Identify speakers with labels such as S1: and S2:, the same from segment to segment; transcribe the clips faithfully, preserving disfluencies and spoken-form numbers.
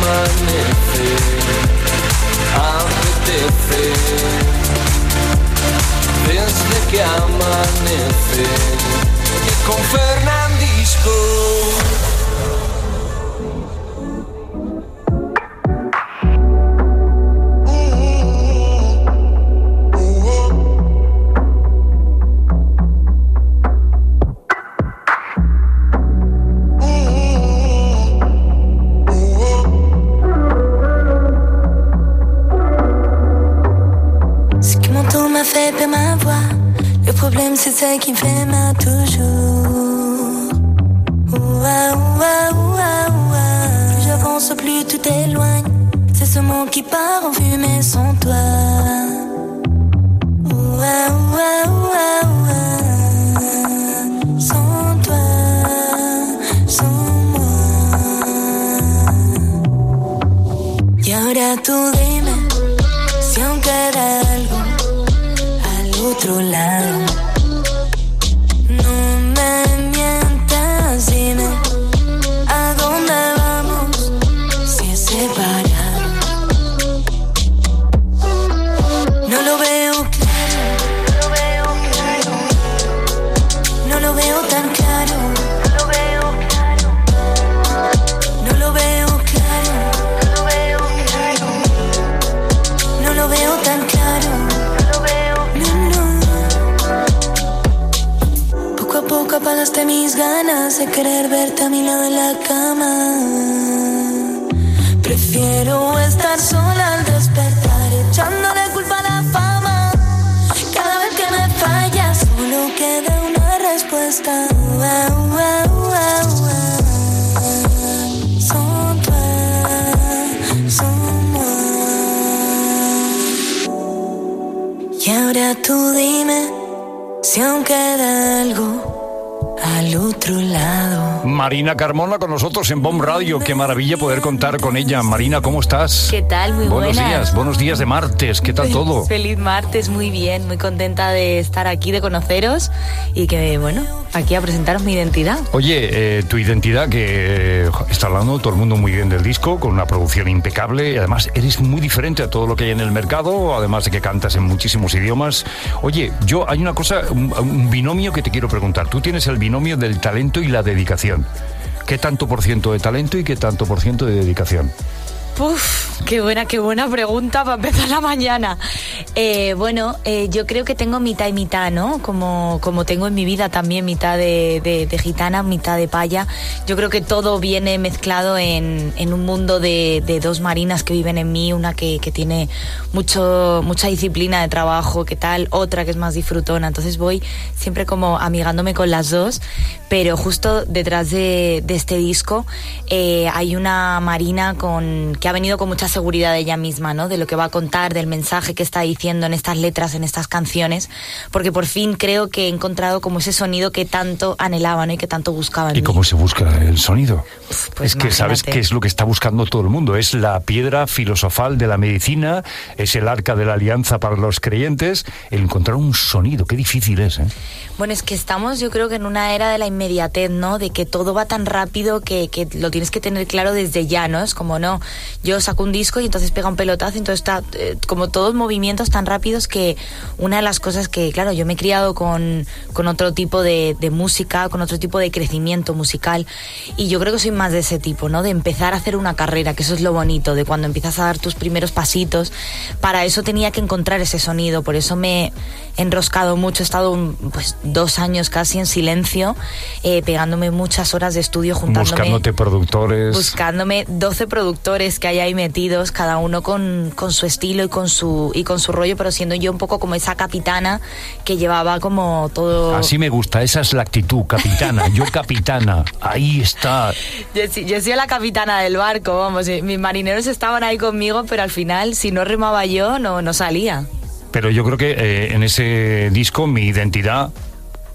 S1: amanece, apetece, desde que amanece, y con Fernandisco.
S2: C'est ça qui me fait mal toujours. Ouah, ouah, ouah, ouah. Plus j'avance, plus tu t'éloignes. C'est ce monde qui part en fumée sans toi. Ouah, ouah, ouah, ouah. Sans toi, sans moi. Y ahora tú dime si aún queda algo al otro lado. Apagaste mis ganas de querer verte a mi lado en la cama. Prefiero estar sola al despertar, echándole culpa a la fama. Cada vez que me fallas, solo queda una respuesta. Ua, ua, ua, ua. Sans toi, sans moi. Y ahora tú dime si aún queda algo al otro lado.
S3: Marina Carmona con nosotros en Bomb Radio. Qué maravilla poder contar con ella. Marina, ¿cómo estás?
S4: ¿Qué tal? Muy
S3: buenos
S4: buenas.
S3: días, buenos días de martes. ¿Qué tal todo?
S4: Feliz martes, muy bien. Muy contenta de estar aquí, de conoceros y que, bueno, aquí a presentaros mi identidad.
S3: Oye, eh, tu identidad, que eh, está hablando todo el mundo muy bien del disco, con una producción impecable, y además eres muy diferente a todo lo que hay en el mercado, además de que cantas en muchísimos idiomas. Oye, yo hay una cosa, un, un binomio que te quiero preguntar. Tú tienes el binomio del talento y la dedicación. ¿Qué tanto por ciento de talento y qué tanto por ciento de dedicación?
S4: Uf, qué buena, qué buena pregunta para empezar la mañana. Eh, bueno, eh, yo creo que tengo mitad y mitad, ¿no? Como, como tengo en mi vida también mitad de, de, de gitana, mitad de paya. Yo creo que todo viene mezclado en, en un mundo de, de dos marinas que viven en mí, una que, que tiene mucho, mucha disciplina de trabajo, que tal, otra que es más disfrutona. Entonces voy siempre como amigándome con las dos, pero justo detrás de, de este disco eh, hay una Marina con que ha venido con mucha seguridad de ella misma, ¿no? De lo que va a contar, del mensaje que está diciendo en estas letras, en estas canciones, porque por fin creo que he encontrado como ese sonido que tanto anhelaba, ¿no? Y que tanto buscaba en
S3: ¿Y
S4: mí.
S3: cómo se busca el sonido?
S4: Uf, pues
S3: es que
S4: imagínate.
S3: sabes qué es lo que está buscando todo el mundo. Es la piedra filosofal de la medicina, es el arca de la alianza para los creyentes, el encontrar un sonido. Qué difícil es, ¿eh?
S4: Bueno, es que estamos, yo creo que en una era de la inmediatez, ¿no? De que todo va tan rápido que, que lo tienes que tener claro desde ya, ¿no? Es como, no, yo saco un disco y entonces pega un pelotazo, entonces está eh, como todos movimientos tan rápidos que una de las cosas que, claro, yo me he criado con, con otro tipo de, de música, con otro tipo de crecimiento musical, y yo creo que soy más de ese tipo, ¿no? De empezar a hacer una carrera, que eso es lo bonito, de cuando empiezas a dar tus primeros pasitos. Para eso tenía que encontrar ese sonido, por eso me he enroscado mucho, he estado pues dos años casi en silencio, eh, pegándome muchas horas de estudio, juntándome...
S3: Buscándote productores...
S4: Buscándome doce productores que hay ahí metidos, cada uno con, con su estilo y con su, y con su rollo, pero siendo yo un poco como esa capitana que llevaba como todo...
S3: Así me gusta, esa es la actitud, capitana, yo capitana, ahí está.
S4: Yo, yo he sido la capitana del barco, vamos, mis marineros estaban ahí conmigo, pero al final, si no remaba yo, no, no salía.
S3: Pero yo creo que eh, en ese disco mi identidad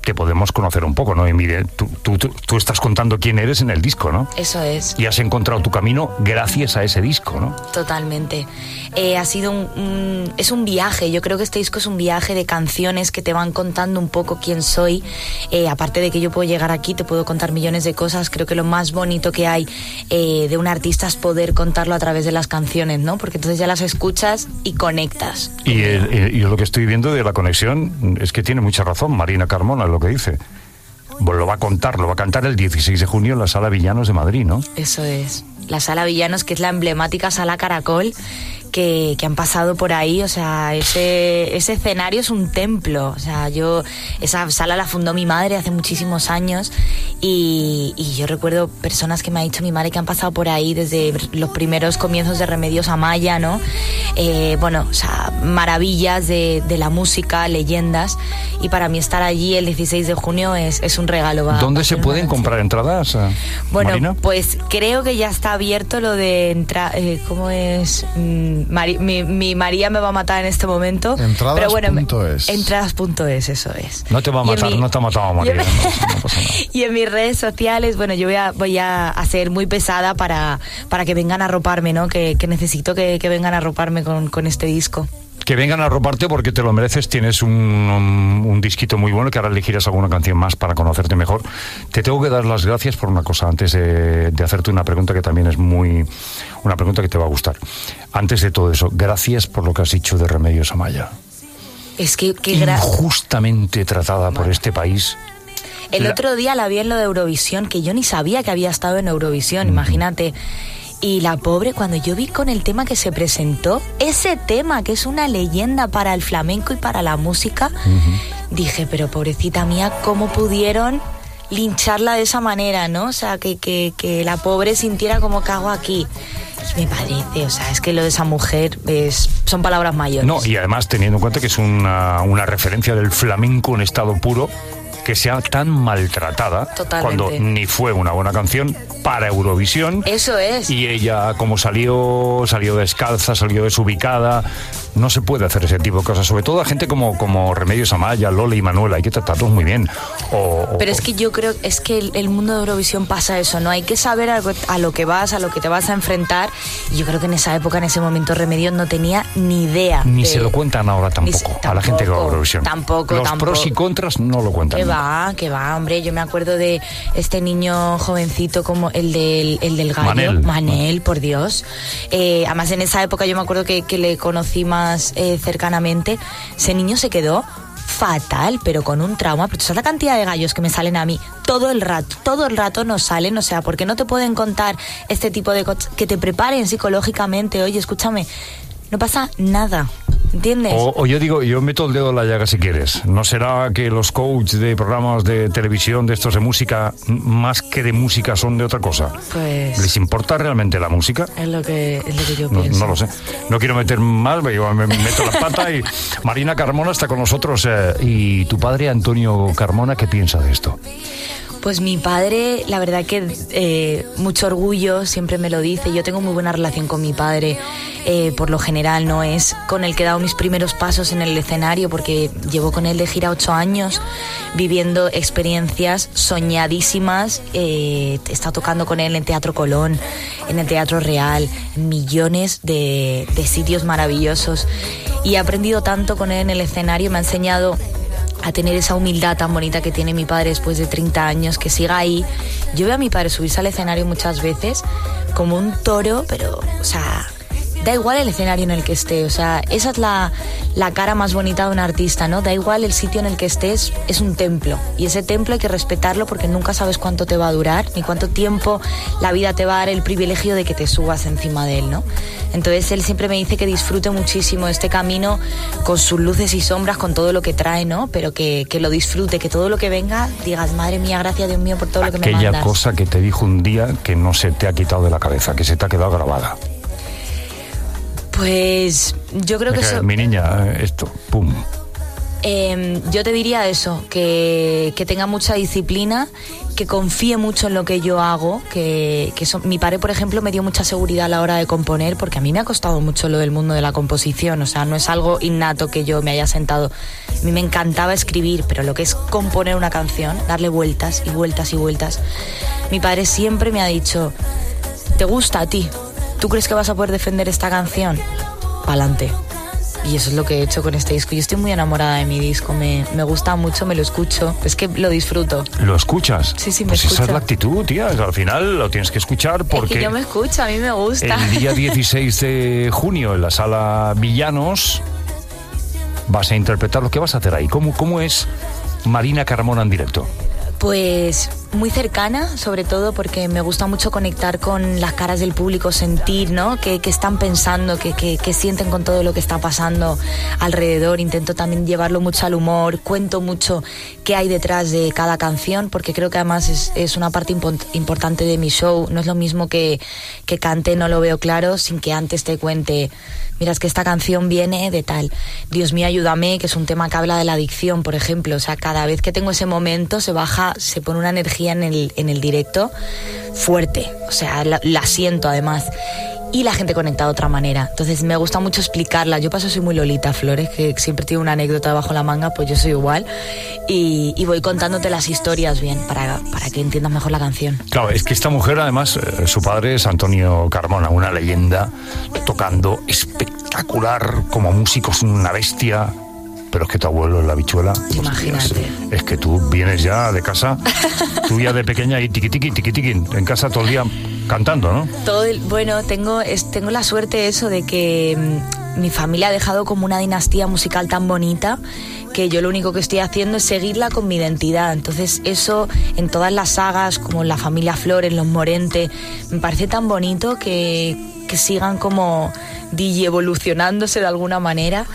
S3: te podemos conocer un poco, ¿no? Y mire, tú, tú, tú, tú estás contando quién eres en el disco, ¿no?
S4: Eso es.
S3: Y has encontrado tu camino gracias a ese disco, ¿no?
S4: Totalmente. Eh, ha sido un, un... Es un viaje. Yo creo que este disco es un viaje de canciones que te van contando un poco quién soy. Eh, aparte de que yo puedo llegar aquí, te puedo contar millones de cosas. Creo que lo más bonito que hay eh, de un artista es poder contarlo a través de las canciones, ¿no? Porque entonces ya las escuchas y conectas.
S3: Y, el, y lo que estoy viendo de la conexión es que tiene mucha razón Marina Carmona lo que dice. Lo va a contar, lo va a cantar el dieciséis de junio en la Sala Villanos de Madrid, ¿no?
S4: Eso es. La Sala Villanos, que es la emblemática Sala Caracol, que, que han pasado por ahí. O sea, ese, ese escenario es un templo. O sea, yo... Esa sala la fundó mi madre hace muchísimos años y, y yo recuerdo personas que me ha dicho mi madre que han pasado por ahí desde los primeros comienzos de Remedios Amaya, ¿no? Eh, bueno, o sea, maravillas de, de la música, leyendas, y para mí estar allí el dieciséis de junio es, es un regalo. Va,
S3: ¿Dónde
S4: va
S3: se pueden comprar entradas,
S4: Bueno,
S3: Marina?
S4: Pues creo que ya está abierto lo de entrar, eh, ¿cómo es? Mm, Mari, mi, mi María me va a matar en este momento.
S5: Entradas.
S4: Pero bueno,
S5: punto es.
S4: entradas punto es, eso es.
S3: No te va a matar, mi, no te ha matado María. No, no pasa nada.
S4: Y en mis redes sociales, bueno, yo voy a, voy a, a ser muy pesada para, para que vengan a arroparme, ¿no? Que, que necesito que, que vengan a arroparme con, con este disco.
S3: Que vengan a arroparte porque te lo mereces. Tienes un, un, un disquito muy bueno, que ahora elegirás alguna canción más para conocerte mejor. Te tengo que dar las gracias por una cosa antes de, de hacerte una pregunta que también es muy... Una pregunta que te va a gustar. Antes de todo eso, gracias por lo que has dicho de Remedios Amaya.
S4: Es que... que gra-
S3: Injustamente tratada por este país.
S4: El
S3: la...
S4: otro día la vi en lo de Eurovisión, que yo ni sabía que había estado en Eurovisión, mm-hmm. Imagínate... Y la pobre, cuando yo vi con el tema que se presentó, ese tema que es una leyenda para el flamenco y para la música, uh-huh. dije, pero pobrecita mía, ¿cómo pudieron lincharla de esa manera, no? O sea, que, que, que la pobre sintiera como cago aquí. Y me parece, o sea, es que lo de esa mujer es, son palabras mayores.
S3: No, y además teniendo en cuenta que es una, una referencia del flamenco en estado puro, que sea tan maltratada.
S4: Totalmente.
S3: Cuando ni fue una buena canción para Eurovisión.
S4: Eso es.
S3: Y ella, como salió, salió descalza, salió desubicada. No se puede hacer ese tipo de cosas, sobre todo a gente como, como Remedios Amaya, Lola y Manuela, hay que tratarlos muy bien. O,
S4: Pero
S3: o,
S4: es que yo creo, es que el, el mundo de Eurovisión pasa eso, ¿no? Hay que saber a, a lo que vas, a lo que te vas a enfrentar. Y yo creo que en esa época, en ese momento, Remedios no tenía ni idea.
S3: Ni
S4: de,
S3: se lo cuentan ahora tampoco,
S4: se, tampoco
S3: a la gente que va a Eurovisión.
S4: Tampoco,
S3: Los
S4: tampoco.
S3: pros y contras no lo cuentan.
S4: Que va, que va, hombre. Yo me acuerdo de este niño jovencito como el del, el del gallo.
S3: Manel.
S4: Manel, por Dios. Eh, además, en esa época yo me acuerdo que, que le conocí más eh, cercanamente. Ese niño se quedó fatal, pero con un trauma. Pero tú sabes la cantidad de gallos que me salen a mí todo el rato, todo el rato nos salen. O sea, ¿por qué no te pueden contar este tipo de cosas? Que te preparen psicológicamente. Oye, escúchame, no pasa nada, ¿entiendes?
S3: O, o yo digo, yo meto el dedo en la llaga si quieres. ¿No será que los coaches de programas de televisión, de estos de música, más que de música, son de otra cosa?
S4: Pues...
S3: ¿Les importa realmente la música?
S4: Es lo que, es lo que yo
S3: no,
S4: pienso.
S3: No lo sé. No quiero meter mal, me, me meto la pata y... Marina Carmona está con nosotros. Eh, ¿Y tu padre, Antonio Carmona, qué piensa de esto?
S4: Pues mi padre, la verdad que eh, mucho orgullo, siempre me lo dice. Yo tengo muy buena relación con mi padre, eh, por lo general, no es con el que he dado mis primeros pasos en el escenario, porque llevo con él de gira ocho años, viviendo experiencias soñadísimas. Eh, he estado tocando con él en Teatro Colón, en el Teatro Real, en millones de, de sitios maravillosos. Y he aprendido tanto con él en el escenario, me ha enseñado a tener esa humildad tan bonita que tiene mi padre después de treinta años, que siga ahí. Yo veo a mi padre subirse al escenario muchas veces como un toro, pero, o sea, da igual el escenario en el que esté, o sea, esa es la, la cara más bonita de un artista, ¿no? Da igual el sitio en el que estés, es un templo, y ese templo hay que respetarlo porque nunca sabes cuánto te va a durar, ni cuánto tiempo la vida te va a dar el privilegio de que te subas encima de él, ¿no? Entonces él siempre me dice que disfrute muchísimo este camino con sus luces y sombras, con todo lo que trae, ¿no? Pero que, que lo disfrute, que todo lo que venga, digas, madre mía, gracias Dios mío por todo lo que me mandas.
S3: Aquella cosa que te dijo un día que no se te ha quitado de la cabeza, que se te ha quedado grabada.
S4: Pues yo creo que
S3: es que
S4: eso...
S3: Mi niña, esto, pum.
S4: Eh, yo te diría eso, que, que tenga mucha disciplina que confíe mucho en lo que yo hago, que, que eso, mi padre, por ejemplo, me dio mucha seguridad a la hora de componer, porque a mí me ha costado mucho lo del mundo de la composición, o sea, no es algo innato que yo me haya sentado. A mí me encantaba escribir, pero lo que es componer una canción, darle vueltas y vueltas y vueltas, mi padre siempre me ha dicho, ¿te gusta a ti? ¿Tú crees que vas a poder defender esta canción? Pa'lante. Y eso es lo que he hecho con este disco. Yo estoy muy enamorada de mi disco, me, me gusta mucho, me lo escucho, es que lo disfruto.
S3: ¿Lo escuchas?
S4: Sí, sí, me
S3: pues
S4: escucho.
S3: Esa es la actitud, tía, al final lo tienes que escuchar porque...
S4: Es que yo me escucho, a mí me gusta.
S3: El día dieciséis de junio en la Sala Villanos vas a interpretar. ¿Lo que vas a hacer ahí? ¿Cómo, cómo es Marina Carmona en directo?
S4: Pues muy cercana, sobre todo porque me gusta mucho conectar con las caras del público, sentir, ¿no? qué, qué están pensando, qué, qué, qué sienten con todo lo que está pasando alrededor. Intento también llevarlo mucho al humor, cuento mucho qué hay detrás de cada canción, porque creo que además es, es una parte impo- importante de mi show. No es lo mismo que, que cante No lo veo claro sin que antes te cuente, mira, es que esta canción viene de tal. Dios mío, ayúdame, que es un tema que habla de la adicción, por ejemplo. O sea, cada vez que tengo ese momento se baja, se pone una energía en el, en el directo fuerte. O sea, la, la siento además. Y la gente conecta de otra manera. Entonces me gusta mucho explicarla. Yo paso soy muy Lolita Flores, que siempre tiene una anécdota bajo la manga, pues yo soy igual. Y, y voy contándote las historias bien, para, para que entiendas mejor la canción.
S3: Claro, es que esta mujer además, eh, su padre es Antonio Carmona, una leyenda, tocando espectacular, como músico es una bestia. Pero es que tu abuelo es la bichuela.
S4: Imagínate.
S3: Hostias, es que tú vienes ya de casa, tú ya de pequeña y tiqui tiqui, tiqui tiqui, en casa todo el día cantando, ¿no?
S4: Todo el, bueno, tengo, es, tengo la suerte eso de que mmm, mi familia ha dejado como una dinastía musical tan bonita que yo lo único que estoy haciendo es seguirla con mi identidad. Entonces eso en todas las sagas, como la familia Flores, los Morente, me parece tan bonito que, que sigan como digi evolucionándose de alguna manera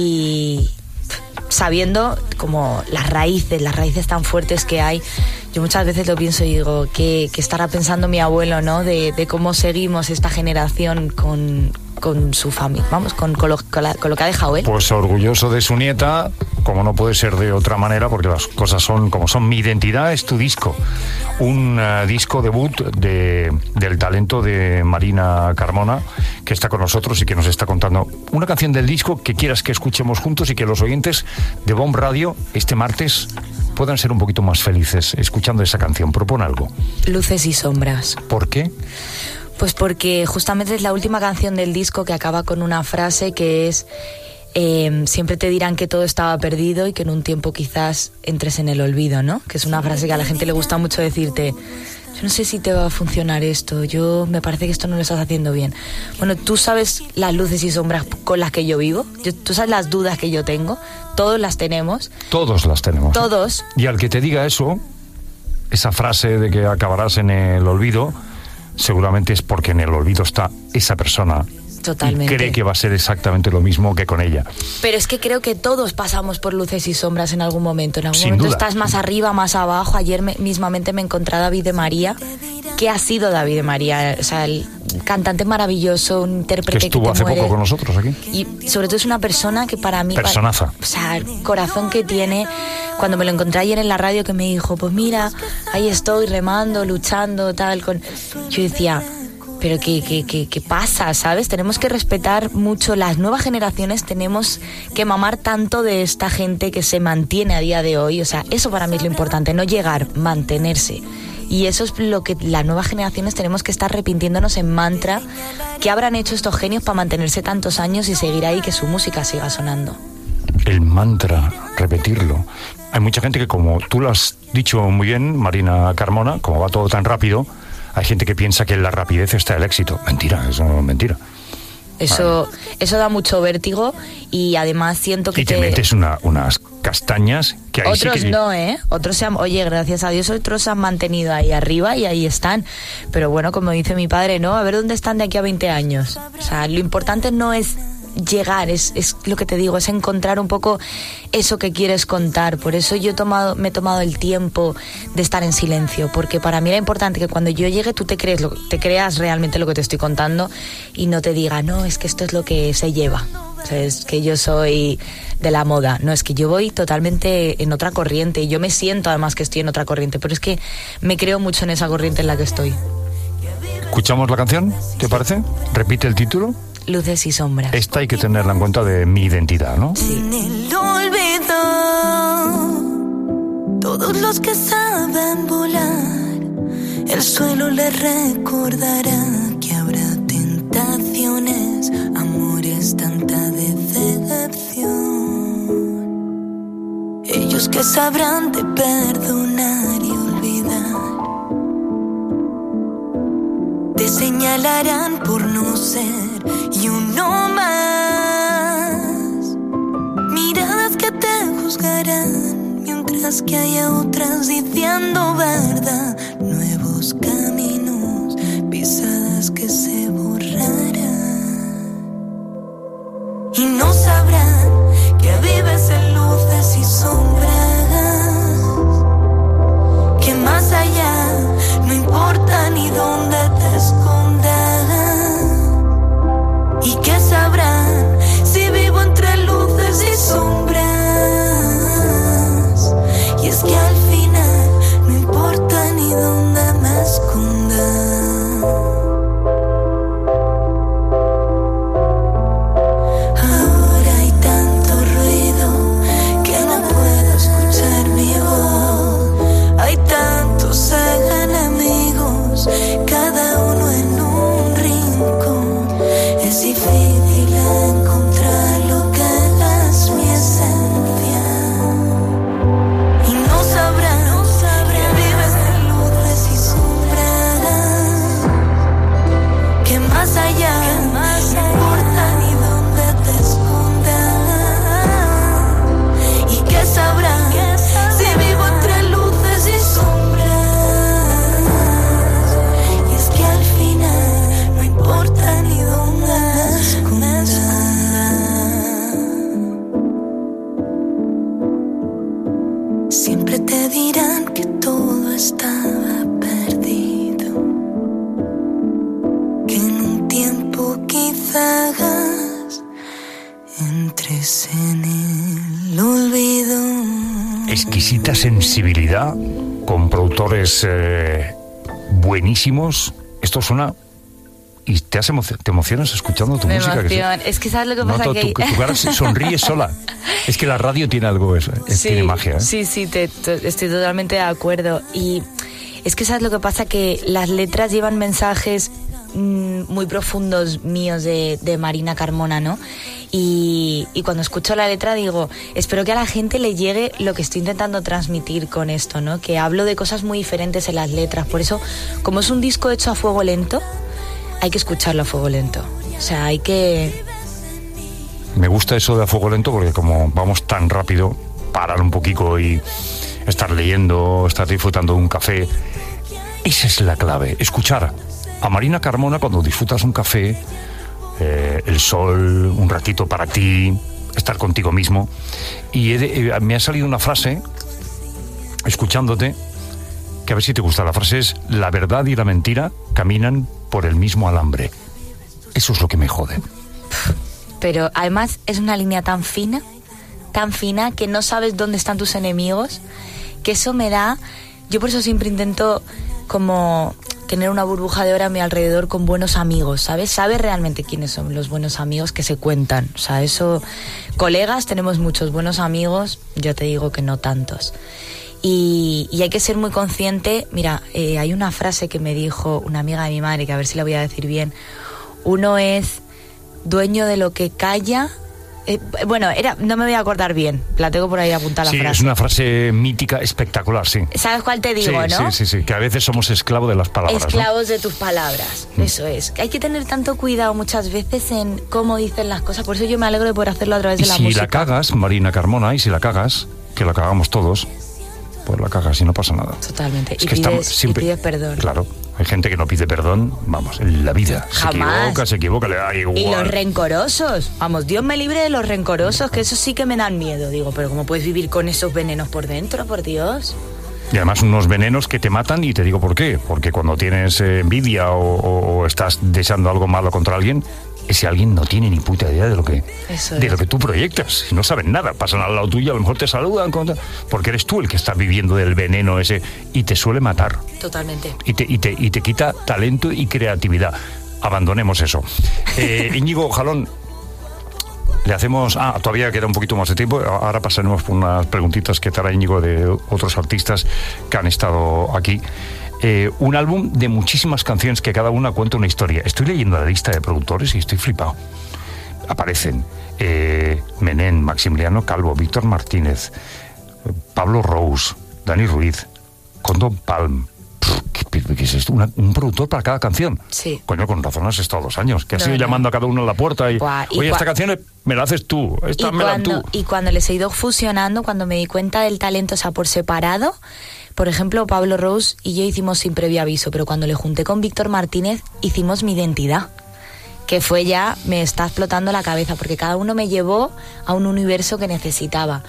S4: y... sabiendo como las raíces, las raíces tan fuertes que hay. Yo muchas veces lo pienso y digo, ¿qué, qué estará pensando mi abuelo, ¿no? De, de cómo seguimos esta generación con, con su familia, vamos, con, con, lo, con, la, con lo que ha dejado él.
S3: Pues orgulloso de su nieta, como no puede ser de otra manera, porque las cosas son como son. Mi identidad es tu disco, un uh, disco debut de, del talento de Marina Carmona, que está con nosotros y que nos está contando una canción del disco que quieras que escuchemos juntos y que los oyentes de Bomb Radio este martes puedan ser un poquito más felices escuchando esa canción. Propone algo.
S4: Luces y sombras.
S3: ¿Por qué?
S4: Pues porque justamente es la última canción del disco que acaba con una frase que es eh, siempre te dirán que todo estaba perdido y que en un tiempo quizás entres en el olvido, ¿no? Que es una frase que a la gente le gusta mucho decirte, yo no sé si te va a funcionar esto, yo me parece que esto no lo estás haciendo bien. Bueno, tú sabes las luces y sombras con las que yo vivo, yo, tú sabes las dudas que yo tengo, todos las tenemos.
S3: Todos las tenemos.
S4: Todos.
S3: Y al que te diga eso, esa frase de que acabarás en el olvido, seguramente es porque en el olvido está esa persona.
S4: Totalmente.
S3: Y cree que va a ser exactamente lo mismo que con ella.
S4: Pero es que creo que todos pasamos por luces y sombras en algún momento. En algún
S3: Sin
S4: momento
S3: duda.
S4: estás más arriba, más abajo. Ayer me, mismamente me encontré a David de María. ¿Qué ha sido David de María? O sea, el cantante maravilloso, un intérprete
S3: Que
S4: que,
S3: estuvo
S4: te
S3: hace
S4: muere.
S3: poco con nosotros aquí.
S4: Y sobre todo es una persona que para mí...
S3: Personaza.
S4: Para, o sea, el corazón que tiene. Cuando me lo encontré ayer en la radio que me dijo, pues mira, ahí estoy remando, luchando, tal. Con... Yo decía... Pero ¿qué, qué, qué, qué pasa, sabes? Tenemos que respetar mucho las nuevas generaciones, tenemos que mamar tanto de esta gente que se mantiene a día de hoy. O sea, eso para mí es lo importante, no llegar, mantenerse. Y eso es lo que las nuevas generaciones tenemos que estar repitiéndonos en mantra. ¿Qué habrán hecho estos genios para mantenerse tantos años y seguir ahí, que su música siga sonando?
S3: El mantra, repetirlo. Hay mucha gente que, como tú lo has dicho muy bien, Marina Carmona, como va todo tan rápido, hay gente que piensa que en la rapidez está el éxito. Mentira, eso no es mentira.
S4: Eso, eso da mucho vértigo y además siento que...
S3: Y te, te metes una, unas castañas que ahí
S4: Otros
S3: sí que...
S4: no, ¿eh? Otros se han... Oye, gracias a Dios, otros se han mantenido ahí arriba y ahí están. Pero bueno, como dice mi padre, ¿no? A ver dónde están de aquí a veinte años. O sea, lo importante no es llegar, es, es lo que te digo, es encontrar un poco eso que quieres contar. Por eso yo he tomado, me he tomado el tiempo de estar en silencio, porque para mí era importante que cuando yo llegue tú te crees lo, te creas realmente lo que te estoy contando y no te diga, no, es que esto es lo que se lleva. O sea, es que yo soy de la moda. No, es que yo voy totalmente en otra corriente. Y yo me siento además que estoy en otra corriente. Pero es que me creo mucho en esa corriente en la que estoy.
S3: ¿Escuchamos la canción? ¿Te parece? Repite el título.
S4: Luces y sombras.
S3: Esta hay que tenerla en cuenta de Mi Identidad, ¿no?
S2: Sí. En el olvido, todos los que saben volar, el suelo les recordará que habrá tentaciones, amores, tanta decepción. Ellos que sabrán de perdonar y olvidar, te señalarán por no ser y uno más. Miradas que te juzgarán, mientras que haya otras diciendo verdad. Nuevos caminos, pisadas que se borrarán. Y no sabrán que vives en luces y sombras, que más allá no importa ni dónde te escondas. Y que sabrán si vivo entre luces y sombras. Y es que al final no importa ni dónde me esconda. Ahora hay tanto ruido que no puedo escuchar mi voz. Hay tantos enemigos, cada uno en un rincón. Es difícil encontrar lo que es mi esencia. Y no sabrán, no sabrán que vives en luces y sombras, que más allá, que más no importa ni dónde te escondas. Y que sabrán, que sabrán si vivo entre luces y sombras. Y es que al final no importa ni dónde me escondas. Siempre te dirán que todo estaba perdido, que en un tiempo quizás entres en el olvido.
S3: Exquisita sensibilidad, con productores eh, buenísimos. Esto suena... ¿Y te, has emo- te emocionas escuchando tu
S4: Me
S3: música? Que
S4: emociona. Es que sabes lo que pasa,
S3: noto
S4: que
S3: tu, tu cara se sonríe sola. Es que la radio tiene algo, es, es- tiene magia, ¿eh?
S4: Sí, sí, te, te- estoy totalmente de acuerdo. Y es que sabes lo que pasa, que las letras llevan mensajes mm, muy profundos míos de, de Marina Carmona, ¿no? Y, y cuando escucho la letra digo, espero que a la gente le llegue lo que estoy intentando transmitir con esto, ¿no? Que hablo de cosas muy diferentes en las letras. Por eso, como es un disco hecho a fuego lento, hay que escucharlo a fuego lento. O sea, hay que...
S3: Me gusta eso de a fuego lento porque como vamos tan rápido, parar un poquito y estar leyendo, estar disfrutando de un café. Esa es la clave, escuchar a Marina Carmona cuando disfrutas un café, eh, el sol, un ratito para ti, estar contigo mismo. Y he de, eh, me ha salido una frase, escuchándote, que a ver si te gusta. La frase es: la verdad y la mentira caminan por el mismo alambre. Eso es lo que me jode.
S4: Pero además es una línea tan fina, tan fina, que no sabes dónde están tus enemigos, que eso me da... Yo por eso siempre intento como tener una burbuja de oro a mi alrededor con buenos amigos, ¿sabes? Sabes realmente quiénes son los buenos amigos que se cuentan. O sea, eso... Colegas tenemos muchos, buenos amigos, yo te digo que no tantos. Y, y hay que ser muy consciente. Mira, eh, hay una frase que me dijo una amiga de mi madre, que a ver si la voy a decir bien. Uno es dueño de lo que calla. Eh, bueno, era, no me voy a acordar bien, la tengo por ahí apuntada la
S3: Sí,
S4: frase.
S3: es una frase mítica, espectacular, sí.
S4: ¿Sabes cuál te digo,
S3: sí,
S4: no?
S3: Sí, sí, sí, que a veces somos esclavos de las palabras,
S4: Esclavos, ¿no?, de tus palabras, mm. Eso es. Hay que tener tanto cuidado muchas veces en cómo dicen las cosas, por eso yo me alegro de poder hacerlo a través de la
S3: si
S4: música.
S3: Si la cagas, Marina Carmona, y si la cagas, que la cagamos todos, pues la cagas y no pasa nada.
S4: Totalmente,
S3: es
S4: y,
S3: que
S4: pides,
S3: estamos siempre,
S4: y pides perdón.
S3: Claro, hay gente que no pide perdón, vamos, en la vida.
S4: Jamás.
S3: Se equivoca, se equivoca, le da igual.
S4: Y los rencorosos, vamos, Dios me libre de los rencorosos, que eso sí que me dan miedo. Digo, pero ¿cómo puedes vivir con esos venenos por dentro, por Dios?
S3: Y además unos venenos que te matan, y te digo por qué. Porque cuando tienes eh, envidia o, o, o estás deseando algo malo contra alguien, ese alguien no tiene ni puta idea de lo que,
S4: Eso
S3: de
S4: es.
S3: lo que tú proyectas. No saben nada, pasan al lado tuyo, a lo mejor te saludan, porque eres tú el que está viviendo del veneno ese y te suele matar.
S4: Totalmente.
S3: Y te, y te, y te quita talento y creatividad. Abandonemos eso. Eh, Íñigo Jalón, le hacemos... Ah, todavía queda un poquito más de tiempo. Ahora pasaremos por unas preguntitas que te hará Íñigo de otros artistas que han estado aquí. Eh, un álbum de muchísimas canciones que cada una cuenta una historia. Estoy leyendo la lista de productores y estoy flipado. Aparecen eh, Menem, Maximiliano Calvo, Víctor Martínez, Pablo Rose, Dani Ruiz, Condon Palm. ¿Qué, qué es esto? Una, un productor para cada canción.
S4: Sí.
S3: Coño, con razón has estado dos años. Que has
S4: No,
S3: ido
S4: no.
S3: llamando a cada uno a la puerta y...
S4: Buah, y
S3: Oye,
S4: cua-
S3: esta canción me la haces tú, esta
S4: Y
S3: me la
S4: cuando,
S3: tú.
S4: y cuando les he ido fusionando, cuando me di cuenta del talento, o sea, por separado, por ejemplo, Pablo Rose y yo hicimos sin previo aviso, pero cuando le junté con Víctor Martínez, hicimos Mi Identidad, que fue ya, me está explotando la cabeza, porque cada uno me llevó a un universo que necesitaba.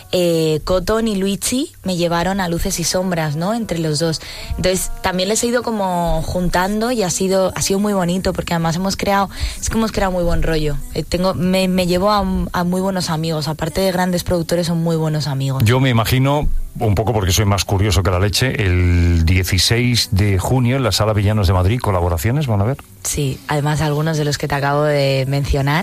S4: Eh, Cotton y Luigi me llevaron a Luces y Sombras, ¿no? Entre los dos. Entonces también les he ido como juntando y ha sido ha sido muy bonito porque además hemos creado es que hemos creado muy buen rollo. Eh, tengo me, me llevo a, a muy buenos amigos, aparte de grandes productores son muy buenos amigos.
S3: Yo me imagino, un poco porque soy más curioso que la leche, el dieciséis de junio en la Sala Villanos de Madrid, colaboraciones, ¿van a ver?
S4: Sí, además algunos de los que te acabo de mencionar,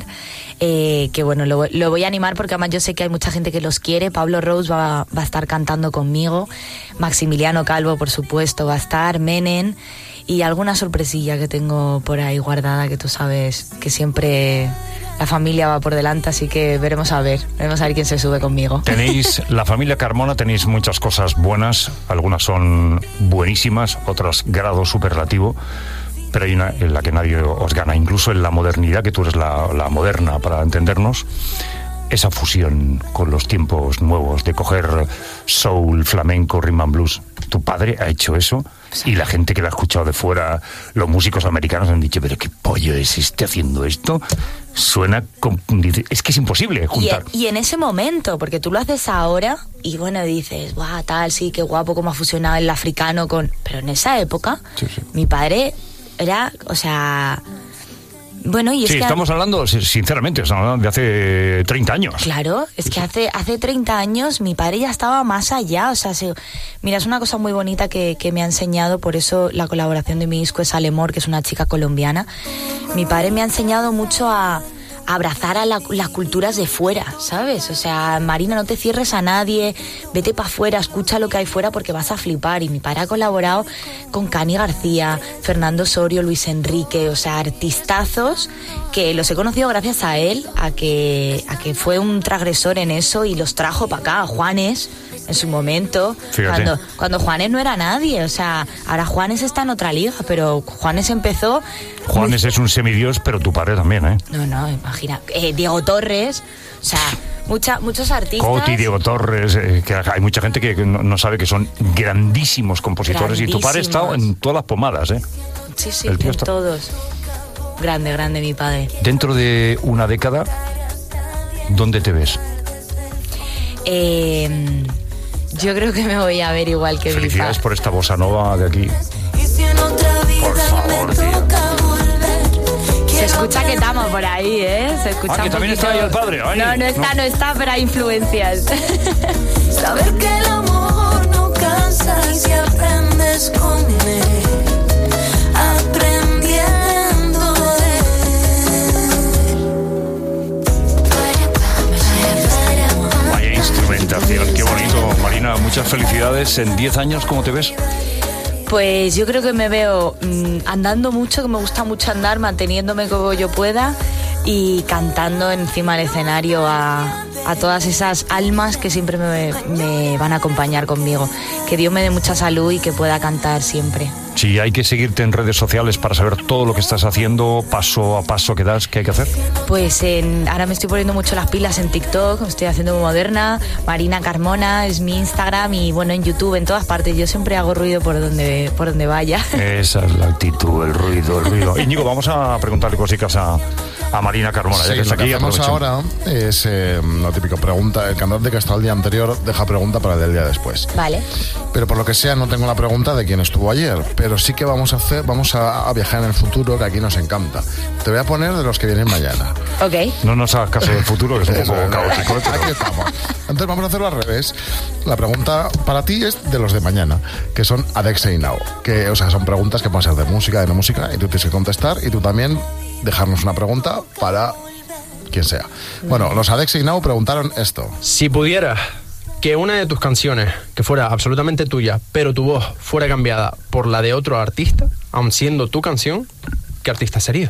S4: eh, que bueno, lo, lo voy a animar porque además yo sé que hay mucha gente que los quiere. Pablo Rose va, va a estar cantando conmigo, Maximiliano Calvo, por supuesto, va a estar, Menem, y alguna sorpresilla que tengo por ahí guardada, que tú sabes que siempre la familia va por delante, así que veremos a ver, veremos a ver quién se sube conmigo.
S3: Tenéis, la familia Carmona, tenéis muchas cosas buenas, algunas son buenísimas, otras grado superlativo, pero hay una en la que nadie os gana, incluso en la modernidad, que tú eres la, la moderna para entendernos, esa fusión con los tiempos nuevos de coger soul, flamenco, rhythm and blues. Tu padre ha hecho eso y la gente que la ha escuchado de fuera, los músicos americanos han dicho, pero qué pollo es este haciendo esto. Suena con, es que es imposible
S4: Y,
S3: juntar.
S4: y en ese momento, porque tú lo haces ahora y bueno, dices, guau, tal, sí, qué guapo cómo ha fusionado el africano con... Pero en esa época,
S3: Sí, sí.
S4: mi padre era, o sea... Bueno, y es
S3: Sí,
S4: que...
S3: estamos hablando, sinceramente, estamos hablando de hace treinta años.
S4: Claro, es que hace hace treinta años mi padre ya estaba más allá, o sea, se, mira, es una cosa muy bonita que, que me ha enseñado, por eso la colaboración de mi disco es Alemor, que es una chica colombiana. Mi padre me ha enseñado mucho a, a abrazar a la- las culturas de fuera, ¿sabes? O sea, Marina, no te cierres a nadie, vete para afuera, escucha lo que hay fuera porque vas a flipar. Y mi padre ha colaborado con Cani García, Fernando Sorio, Luis Enrique, o sea, artistazos que los he conocido gracias a él, a que, a que fue un transgresor en eso y los trajo para acá, Juanes, en su momento,
S3: Fíjate.
S4: cuando, cuando Juanes no era nadie, o sea, ahora Juanes está en otra liga, pero Juanes empezó...
S3: Juanes es un semidios, pero tu padre también, ¿eh?
S4: No, no, imagina, eh, Diego Torres, o sea, mucha, muchos artistas...
S3: Coti, Diego Torres, eh, que hay mucha gente que no, no sabe que son grandísimos compositores y tu padre ha estado en todas las pomadas, ¿eh?
S4: Sí, sí,
S3: El tío
S4: en
S3: está-
S4: todos. Grande, grande mi padre.
S3: Dentro de una década, ¿dónde te ves?
S4: Eh, yo creo que me voy a ver igual que mi
S3: Felicidades
S4: padre.
S3: por esta bossa nova de aquí.
S2: Y si en otra vida
S3: Por favor,
S2: me
S3: tío.
S2: toca volver,
S4: Se
S2: quiero
S4: escucha que estamos por ahí, ¿eh? Se escucha
S3: Ah, que
S4: un
S3: también
S4: poquito-
S3: está ahí el padre. Ay,
S4: no, no está,
S3: no.
S4: no está, pero hay influencias.
S2: saber que el amor no cansa si aprendes con él, aprendiendo de él.
S3: Vaya instrumentación, qué bonito. Marina, muchas felicidades. En diez años, ¿cómo te ves?
S4: Pues yo creo que me veo mm, andando mucho, que me gusta mucho andar, manteniéndome como yo pueda y cantando encima del escenario a, a todas esas almas que siempre me, me van a acompañar conmigo. Que Dios me dé mucha salud y que pueda cantar siempre.
S3: Si hay que seguirte en redes sociales para saber todo lo que estás haciendo, paso a paso que das, ¿qué hay que hacer?
S4: Pues en, ahora me estoy poniendo mucho las pilas en TikTok, me estoy haciendo muy moderna. Marina Carmona es mi Instagram y bueno, en YouTube, en todas partes. Yo siempre hago ruido por donde, por donde vaya.
S3: Esa es la actitud, el ruido, el ruido. Íñigo, vamos a preguntarle cositas a, a Marina Carmona,
S5: Sí,
S3: ya que está
S5: lo que
S3: aquí.
S5: hacemos ahora es eh, lo típico, pregunta. El cantante que ha estado el día anterior deja pregunta para el del día después.
S4: Vale.
S5: Pero por lo que sea no tengo la pregunta de quién estuvo ayer, pero sí que vamos a hacer, vamos a, a viajar en el futuro, que aquí nos encanta. Te voy a poner de los que vienen mañana.
S4: Ok.
S3: No nos hagas caso del futuro, que es un poco caótico. ¿eh?
S5: Aquí estamos. Entonces vamos a hacerlo al revés. La pregunta para ti es de los de mañana, que son Adexe y Now. Que, o sea, son preguntas que pueden ser de música, de no música, y tú tienes que contestar, y tú también dejarnos una pregunta para quien sea. Bueno, los Adexe y Now preguntaron esto.
S6: Si pudieras que una de tus canciones, que fuera absolutamente tuya, pero tu voz fuera cambiada por la de otro artista, aun siendo tu canción, ¿qué artista sería?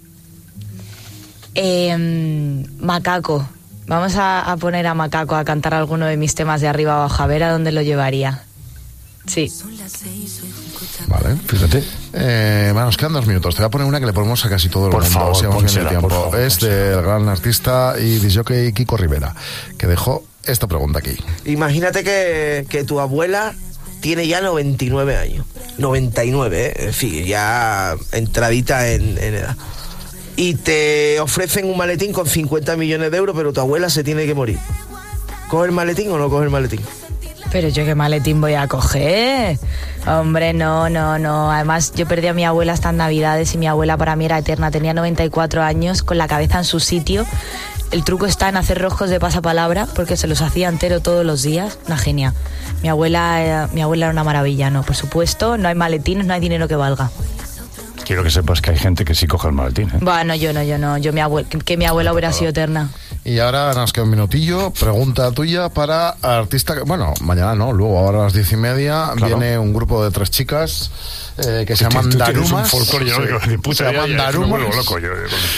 S4: Eh, Macaco. Vamos a, a poner a Macaco a cantar alguno de mis temas de arriba abajo, a ver a dónde lo llevaría. Sí.
S5: Vale,
S3: fíjate.
S5: Eh, bueno, nos quedan dos minutos. Te voy a poner una que le ponemos a casi todo el
S3: Por
S5: mundo.
S3: favor,
S5: si vamos bien de
S3: pónsela,
S5: tiempo.
S3: por favor,
S5: es del gran artista y disjockey Kiko Rivera, que dejó esta pregunta aquí.
S7: Imagínate que, que tu abuela tiene ya noventa y nueve años. noventa y nueve, ¿eh? En fin, ya entradita en, en edad. Y te ofrecen un maletín con cincuenta millones de euros, pero tu abuela se tiene que morir. ¿Coge el maletín o no coge el maletín?
S4: Pero yo qué maletín voy a coger. Hombre, no, no, no. Además, yo perdí a mi abuela estas navidades y mi abuela para mí era eterna. Tenía noventa y cuatro años, con la cabeza en su sitio. El truco está en hacer roscos de pasapalabra, porque se los hacía entero todos los días. Una genia. Mi abuela, eh, mi abuela era una maravilla, ¿no? Por supuesto, no hay maletines, no hay dinero que valga.
S3: Quiero que sepas que hay gente que sí coge el maletín, ¿eh?
S4: Bueno, yo no, yo no. Yo mi abuela, que, que mi abuela hubiera sido eterna.
S5: Y ahora nos queda un minutillo. Pregunta tuya para artista. Bueno, mañana no, luego ahora a las diez y media
S3: Claro.
S5: viene un grupo de tres chicas eh, que se
S3: Tú-
S5: llaman
S3: tú tienes un
S5: Darumas.
S3: folclore, yo no digo, de puta
S5: se
S3: ya,
S5: llaman
S3: ya, es que me
S5: Darumas.
S3: vuelvo loco, yo-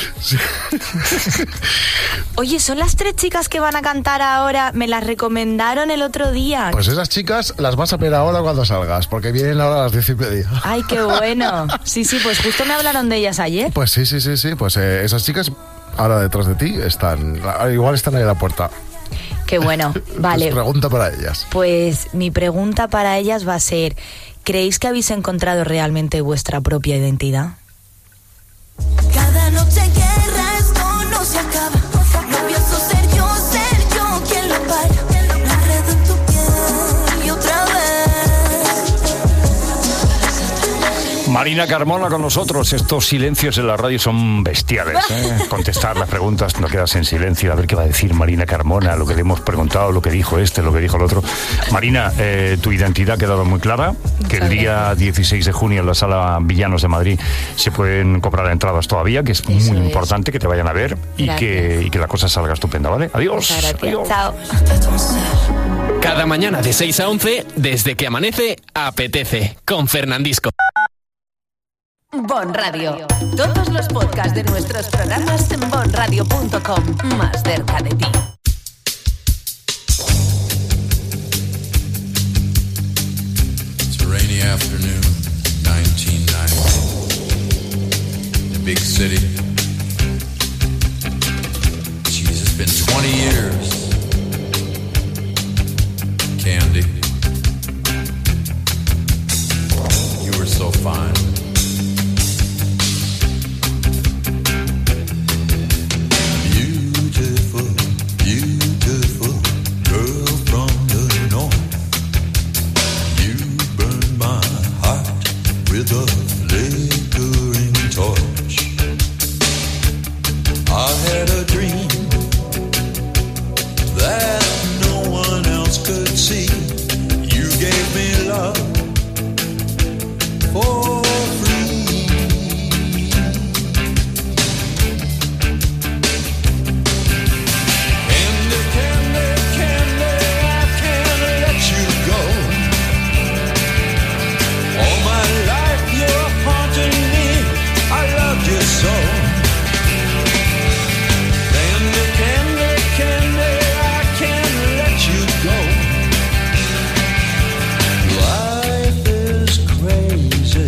S4: Oye, son las tres chicas que van a cantar ahora. Me las recomendaron el otro día.
S5: Pues esas chicas las vas a ver ahora cuando salgas, porque vienen ahora a las diez y media.
S4: Ay, qué bueno. Sí, sí, pues justo me hablaron de ellas ayer.
S5: Pues sí, sí, sí, sí. Pues eh, esas chicas ahora detrás de ti están. Igual están ahí a la puerta.
S4: Qué bueno. Vale.
S5: Pues pregunta para ellas.
S4: Pues mi pregunta para ellas va a ser, ¿creéis que habéis encontrado realmente vuestra propia identidad?
S2: Cada noche guerra, esto no se acaba. No pienso ser yo, ser yo quien lo para. La red en tu piel y otra vez.
S3: Marina Carmona con nosotros. Estos silencios en la radio son bestiales, ¿eh? Contestar las preguntas, no quedas en silencio. A ver qué va a decir Marina Carmona, lo que le hemos preguntado, lo que dijo este, lo que dijo el otro. Marina, eh, tu identidad ha quedado muy clara. Que el día dieciséis de junio en la Sala Villanos de Madrid se pueden comprar entradas todavía, que es muy
S4: Eso es.
S3: importante que te vayan a ver y que, y que la cosa salga estupenda, ¿vale? Adiós.
S4: Muchas gracias.
S3: Adiós.
S4: Chao.
S8: Cada mañana de seis a once, desde que amanece, apetece, con Fernandisco.
S9: Bon Radio. Todos los podcasts de nuestros programas en bon radio punto com. Más cerca de ti.
S10: It's a rainy afternoon, nineteen ninety. The big city. Jeez, it's been twenty years. Candy. You were so fine. Beautiful, beautiful girl from the north. You burned my heart with a flickering torch. I had a dream that no one else could see. You gave me love for free. Candy, candy, candy, I can't let you go. All my life you're haunting me. I loved you so. Candy, candy, candy, I can't let you go. Life is crazy.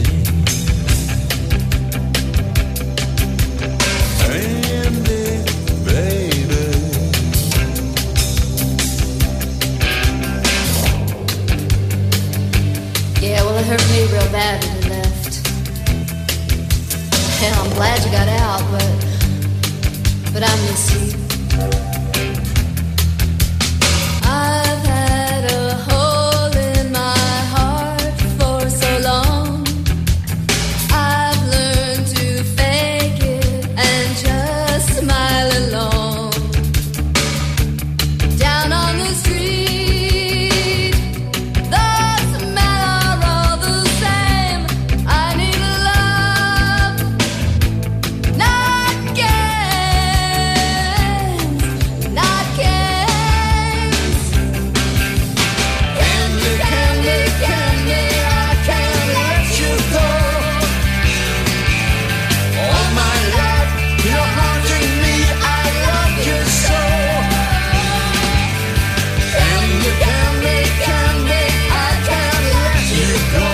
S10: Candy, baby.
S11: Yeah, well, it hurt me real bad when you left. And I'm glad you got out, but but I miss you. I've had a hole in my heart for so long. I've learned to fake it and just smile along. Down on the street, the smell are all the same. I need love, not games, not games. Candy, candy, candy, I can't let you go.
S1: All my life, you're haunting me, I love you so. Candy, candy, candy, I can't let you go.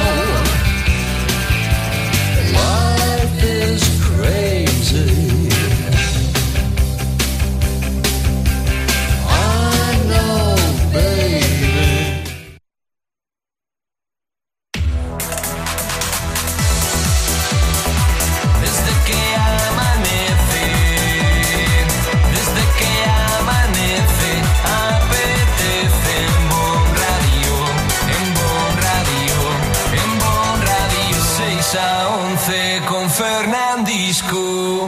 S1: Life is crazy. I know, baby. Desde que amanece, desde que amanece, apetece en Bon Radio, en Bon Radio, en Bon Radio. seis a once con Fernandisco.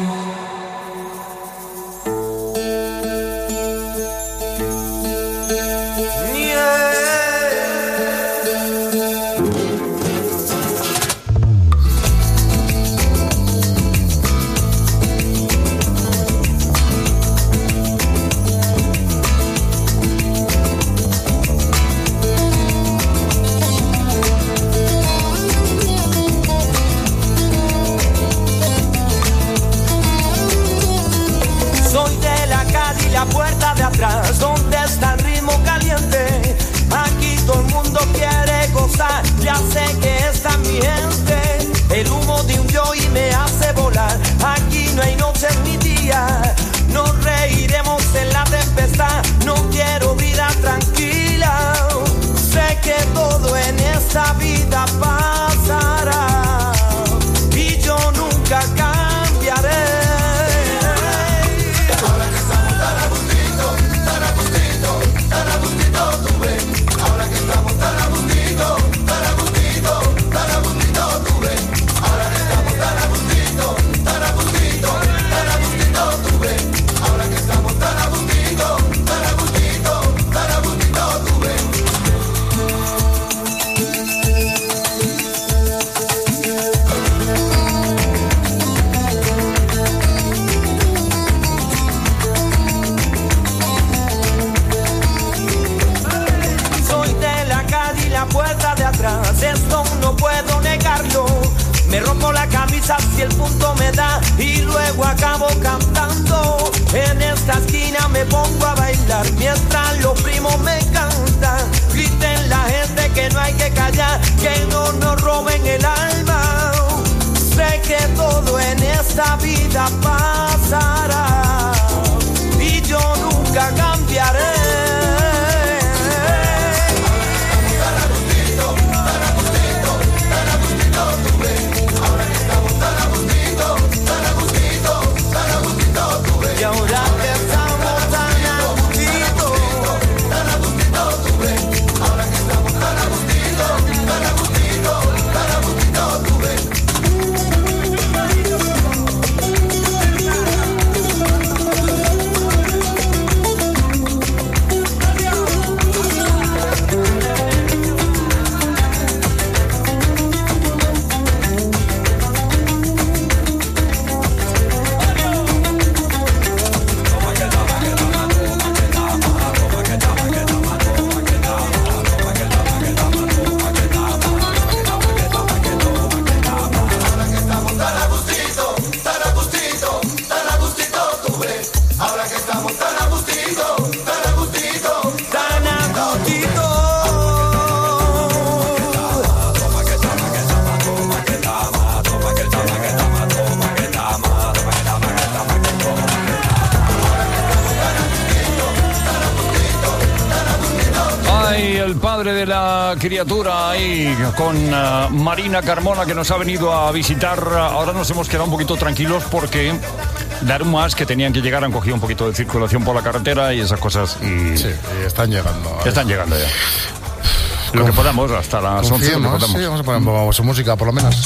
S10: Soy de la calle y la puerta de atrás, donde está el ritmo caliente. Aquí todo el mundo quiere gozar, ya sé que está mi gente. El humo de un joy me hace volar, aquí no hay noches ni días. Nos reiremos en la tempestad, no quiero vida tranquila. Sé que todo en esta vida pasará y yo nunca cambiaré. Soy de la calle y la puerta de atrás, esto no puedo negarlo. Me rompo la camisa si el punto me da y luego acabo cantando. En esta esquina me pongo a bailar mientras los primos me cantan. Griten la gente que no hay que callar, que no nos roben el alma. Sé que todo en esta vida pasará y yo nunca cambiaré. Y ahora que estamos tan a gustito, tan a gustito, tú ves. Ahora que estamos tan a gustito, tan a gustito, tan a gustito, tú ves.
S3: padre de la criatura ahí con uh, Marina Carmona, que nos ha venido a visitar. Ahora nos hemos quedado un poquito tranquilos porque Darumas que tenían que llegar han cogido un poquito de circulación por la carretera y esas cosas. Y
S5: Sí, y están llegando.
S3: están llegando ya. Lo que podamos, hasta las once. Lo que
S5: Confiemos,
S3: podamos.
S5: sí, vamos a poner un poco su música, por lo menos.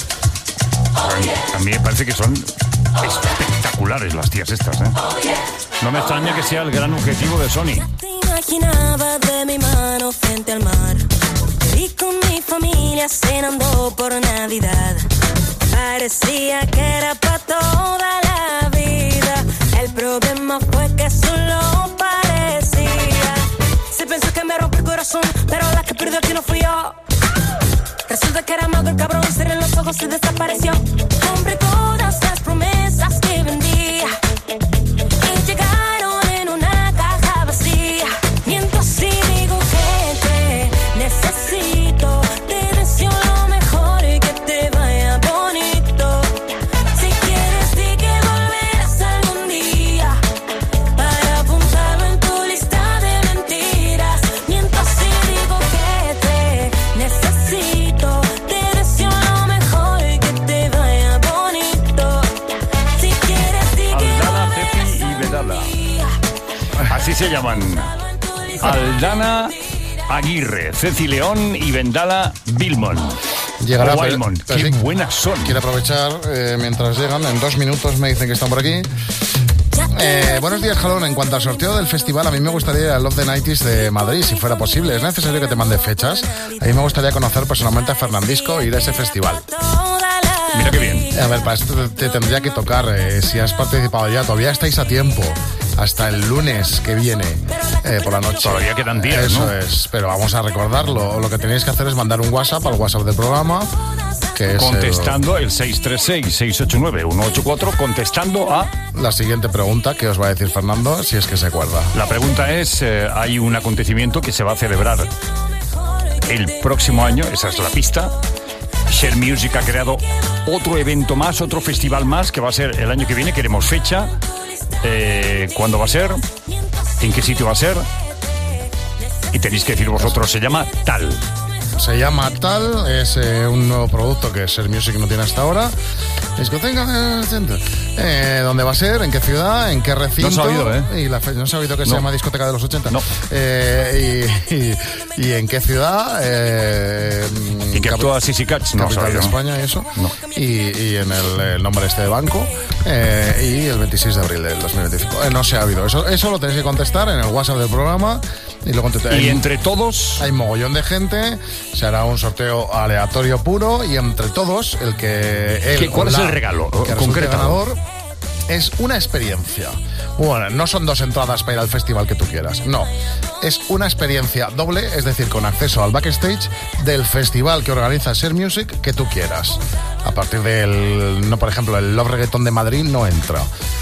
S3: A mí me parece que son espectaculares las tías estas, ¿eh? No me extraña que sea el gran objetivo de Sony.
S2: Te imaginaba de mi mano frente al mar y con mi familia cenando por Navidad. Parecía que era para toda la vida. El problema fue que solo parecía. Se pensó que me rompió el corazón, pero la que perdió aquí no fui yo. Resulta que era mago el cabrón, cerré los ojos y desapareció. Compré todas las promesas que vendía y llegaron en una caja vacía. Miento si digo que te necesito, te deseo lo mejor y que te vaya bonito. Si quieres di que volverás algún día para apuntarlo en tu lista de mentiras. Miento si digo que te necesito, te deseo lo mejor y que te vaya bonito. Si quieres di que
S3: Aldana, Cepi y Vedala. Así se llaman. Aldana Aguirre, Ceci León y Vendala Vilmon.
S5: Llegará,
S3: O
S5: pero-
S3: Wilmon.
S5: pero
S3: Qué
S5: sí,
S3: buenas son.
S5: Quiero aprovechar eh, mientras llegan. En dos minutos me dicen que están por aquí. Eh, buenos días, Jalón. En cuanto al sorteo del festival, a mí me gustaría ir a Love the nineties de Madrid, si fuera posible. ¿Es necesario que te mande fechas? A mí me gustaría conocer personalmente a Fernandisco e ir a ese festival.
S3: Mira qué bien.
S5: A ver, para esto te, te tendría que tocar. eh, si has participado ya, todavía estáis a tiempo. Hasta el lunes que viene, eh, por la noche.
S3: Todavía quedan días,
S5: Eso
S3: ¿no?
S5: es, pero vamos a recordarlo. Lo que tenéis que hacer es mandar un WhatsApp al WhatsApp del programa, que es
S3: Contestando el seis tres seis, seis ocho nueve, uno ocho cuatro, contestando a...
S5: el- la siguiente pregunta que os va a decir Fernando, si es que se acuerda.
S3: La pregunta es, eh, hay un acontecimiento que se va a celebrar el próximo año, esa es la pista. Share Music ha creado otro evento más, otro festival más, que va a ser el año que viene. Queremos fecha, eh, cuándo va a ser, en qué sitio va a ser, y tenéis que decir vosotros, se llama tal.
S5: Se llama Tal, es eh, un nuevo producto que Share Music no tiene hasta ahora. Discoteca, eh, centro. Eh, ¿Dónde va a ser? ¿En qué ciudad? ¿En qué recinto?
S3: No se ha oído, ¿eh?
S5: Y la fe- no se ha oído que se
S3: No.
S5: llama Discoteca de los ochenta.
S3: No.
S5: Eh, y, y- y en qué ciudad? Eh,
S3: ¿Y que
S5: capi-
S3: actúa Sissy Catch? No se ha
S5: Capital de
S3: oído, ¿no?
S5: España y eso.
S3: No.
S5: Y, y en el, el nombre este de banco. eh, y el veintiséis de abril del dos mil veinticinco. Eh, no se ha oído. Eso, eso lo tenéis que contestar en el WhatsApp del programa. Y lo contestáis.
S3: Y entre todos,
S5: Hay mogollón de gente, se hará un sorteo aleatorio puro y entre todos el que... el
S3: ¿Qué- cuál
S5: o
S3: es
S5: la
S3: el regalo?
S5: que resulte
S3: Concrétalo.
S5: ganador es una experiencia. Bueno, no son dos entradas para ir al festival que tú quieras, no. Es una experiencia doble, es decir, con acceso al backstage del festival que organiza Share Music que tú quieras. A partir del, no, por ejemplo, el Love Reggaeton de Madrid no entra.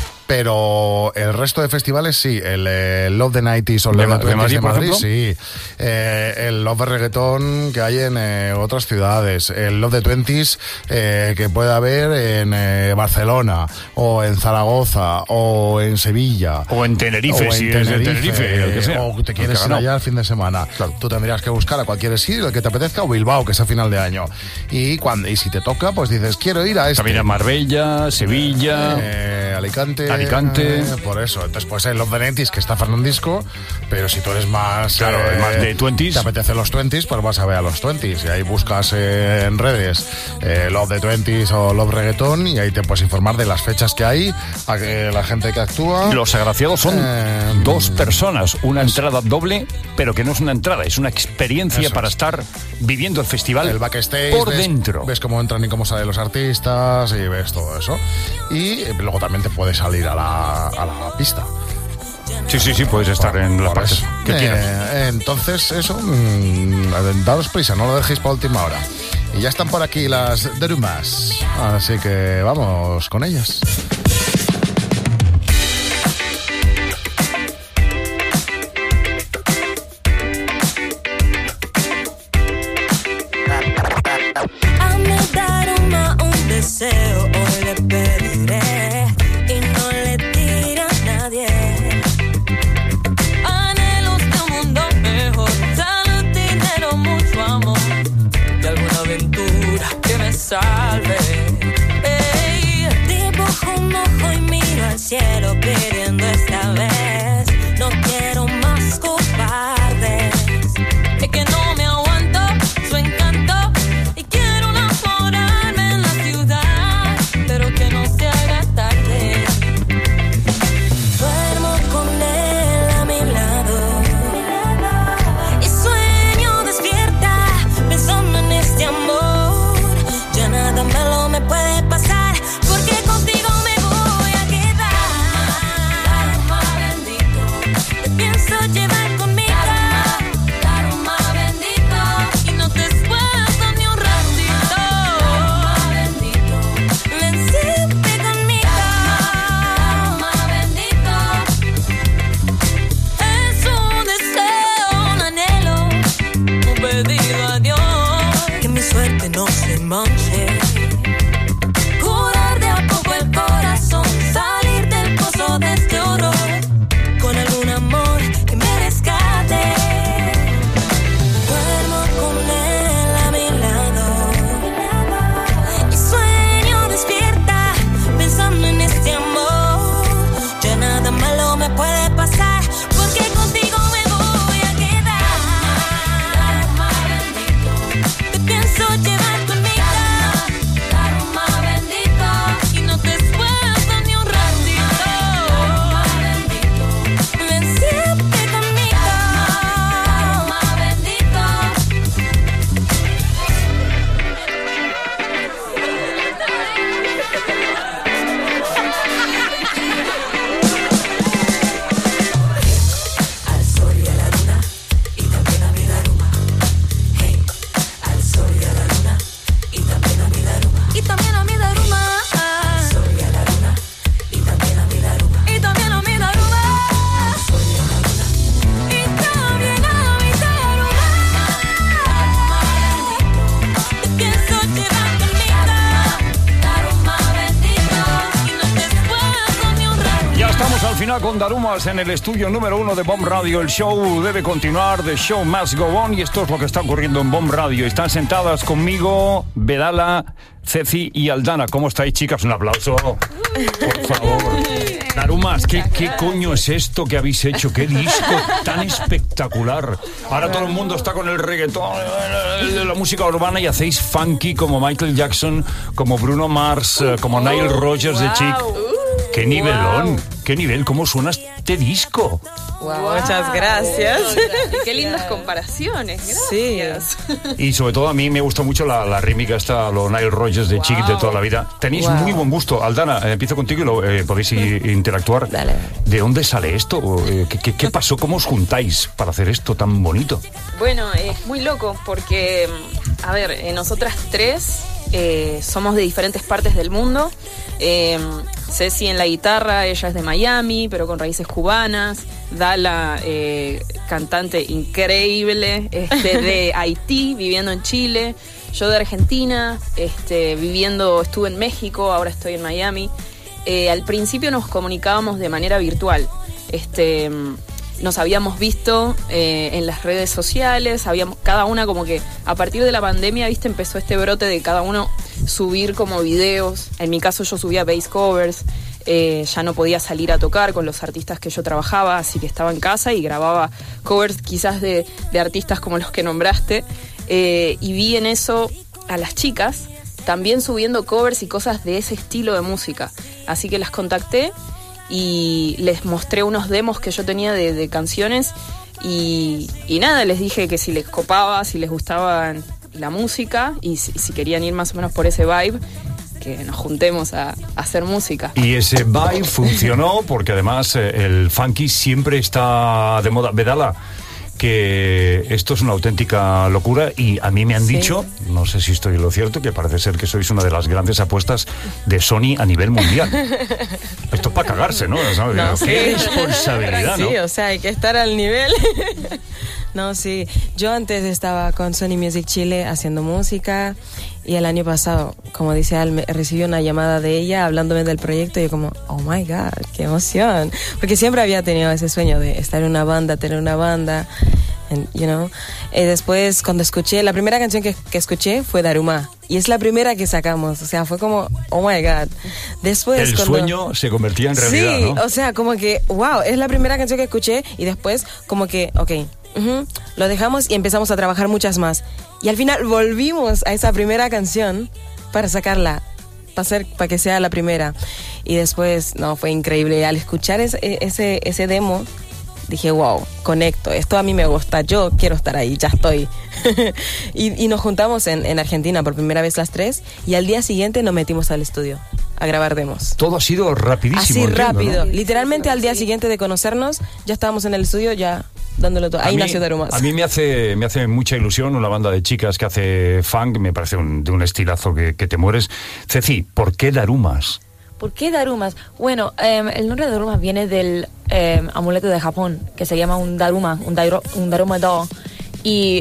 S5: Pero el resto de festivales sí, el eh, Love the nineties o
S3: ¿De
S5: Love
S3: Ma-
S5: the
S3: de
S5: twenties de
S3: Madrid,
S5: Madrid,
S3: por ejemplo?
S5: sí. Eh, el Love the Reggaeton que hay en eh, otras ciudades, el Love the twenties eh, que puede haber en eh, Barcelona o en Zaragoza o en Sevilla.
S3: o en Tenerife,
S5: O en
S3: si es de Tenerife, el que sea.
S5: o te quieres
S3: El que
S5: ir
S3: no.
S5: allá el fin de semana. Tú tendrías que buscar a cualquier sitio, el que te apetezca, o Bilbao, que es a final de año. Y cuando y si te toca, pues dices, quiero ir a este.
S3: También a Marbella, Sevilla,
S5: Eh, Alicante.
S3: Alicante.
S5: eh, por eso. Entonces, pues el Love the nineties, que está Fernandisco, pero si tú eres más.
S3: Claro,
S5: eh,
S3: más de twenties.
S5: Te apetece los twenties, pues vas a ver a los twenties. Y ahí buscas eh, en redes eh, Love the twenties o Love Reggaeton, y ahí te puedes informar de las fechas que hay, a que la gente que actúa.
S3: los agraciados son
S5: Eh,
S3: dos personas, una entrada doble, pero que no es una entrada, es una experiencia
S5: Eso
S3: para
S5: es.
S3: estar viviendo el festival
S5: el backstage,
S3: por
S5: ves,
S3: dentro.
S5: ves cómo entran y cómo salen los artistas y ves todo eso. Y eh, luego también te puedes salir a la, a la pista.
S3: Sí, sí, sí, puedes estar en las
S5: Por
S3: partes
S5: eso.
S3: que
S5: Eh,
S3: quieras.
S5: Entonces, eso, mm, daros prisa, no lo dejéis para última hora. Y ya están por aquí las Darumas, así que vamos con ellas.
S2: A mi Daruma un deseo hoy le pediré y no le diré a nadie. Anhelos de un mundo mejor, salud, dinero, mucho amor y alguna aventura que me salve. Ey, dibujo un
S3: Estamos al final con Darumas en el estudio número uno de Bomb Radio. El show debe continuar, the show must go on, y esto es lo que está ocurriendo en Bomb Radio. Están sentadas conmigo Vedala, Ceci y Aldana. ¿Cómo estáis, chicas? Un aplauso, por favor. Darumas, ¿qué, ¿qué coño es esto que habéis hecho? ¿Qué disco tan espectacular? Ahora todo el mundo está con el reggaetón, la música urbana, y hacéis funky como Michael Jackson, como Bruno Mars, como Nile Rodgers de Chic. ¡Qué nivelón! ¡Qué nivel! ¿Cómo suena este disco?
S12: Wow, muchas gracias.
S13: Y qué lindas comparaciones, gracias.
S12: Sí.
S3: Y sobre todo a mí me gusta mucho la, la rítmica esta, los Nile Rodgers de wow. Chic de toda la vida. Tenéis wow. muy buen gusto. Aldana, eh, empiezo contigo y lo, eh, podéis i- interactuar.
S12: Dale.
S3: ¿De dónde sale esto? Eh, ¿qué, qué pasó? ¿Cómo os juntáis para hacer esto tan bonito?
S13: Bueno, es muy loco porque, a ver, eh, nosotras tres eh, somos de diferentes partes del mundo. Eh, Ceci en la guitarra, ella es de Miami, pero con raíces cubanas. Dala, eh, cantante increíble, este, de Haití, viviendo en Chile. Yo de Argentina, este, viviendo, estuve en México, ahora estoy en Miami. Eh, al principio nos comunicábamos de manera virtual. Este, nos habíamos visto eh, en las redes sociales, habíamos, cada una como que a partir de la pandemia, viste, empezó este brote de cada uno subir como videos. En mi caso yo subía bass covers, eh, ya no podía salir a tocar con los artistas que yo trabajaba, así que estaba en casa y grababa covers quizás de, de artistas como los que nombraste, eh, y vi en eso a las chicas también subiendo covers y cosas de ese estilo de música, así que las contacté y les mostré unos demos que yo tenía de, de canciones y, y nada, les dije que si les copaba, si les gustaba la música y si, si querían ir más o menos por ese vibe, que nos juntemos a, a hacer música.
S3: Y ese vibe funcionó porque además eh, el funky siempre está de moda. Vedala, que esto es una auténtica locura y a mí me han sí. dicho, no sé si estoy en lo cierto, que parece ser que sois una de las grandes apuestas de Sony a nivel mundial. Esto es para cagarse, ¿no? ¿Sabes?
S12: No,
S3: Qué
S12: sí.
S3: responsabilidad, ¿no?
S12: Sí, o sea, hay que estar al nivel. No, sí. Yo antes estaba con Sony Music Chile haciendo música y el año pasado, como dice Al, recibí una llamada de ella hablándome del proyecto y yo como, oh my God, qué emoción. Porque siempre había tenido ese sueño de estar en una banda, tener una banda, and, you know. Y después cuando escuché, la primera canción que, que escuché fue Daruma. Y es la primera que sacamos, o sea, fue como, oh my God. Después,
S3: el
S12: cuando...
S3: sueño se convertía en realidad,
S12: sí,
S3: ¿no?
S12: o sea, como que, wow, es la primera canción que escuché y después como que, ok, uh-huh, lo dejamos y empezamos a trabajar muchas más. Y al final volvimos a esa primera canción para sacarla, para, hacer, para que sea la primera. Y después, no, fue increíble. Al escuchar ese, ese, ese demo, dije, wow, conecto, esto a mí me gusta, yo quiero estar ahí, ya estoy. y, y nos juntamos en, en Argentina por primera vez las tres y al día siguiente nos metimos al estudio a grabar demos.
S3: Todo ha sido rapidísimo.
S12: Así
S3: entiendo,
S12: rápido,
S3: ¿no?
S12: literalmente al día siguiente de conocernos ya estábamos en el estudio, ya dándolo todo. Ahí
S3: mí,
S12: nació Darumas.
S3: A mí me hace, me hace mucha ilusión una banda de chicas que hace funk, me parece un, de un estilazo que, que te mueres. Ceci, ¿por qué Darumas?
S4: ¿Por qué Darumas? Bueno, eh, el nombre de Darumas viene del eh, amuleto de Japón, que se llama un Daruma, un, dairo, un Daruma doll. Y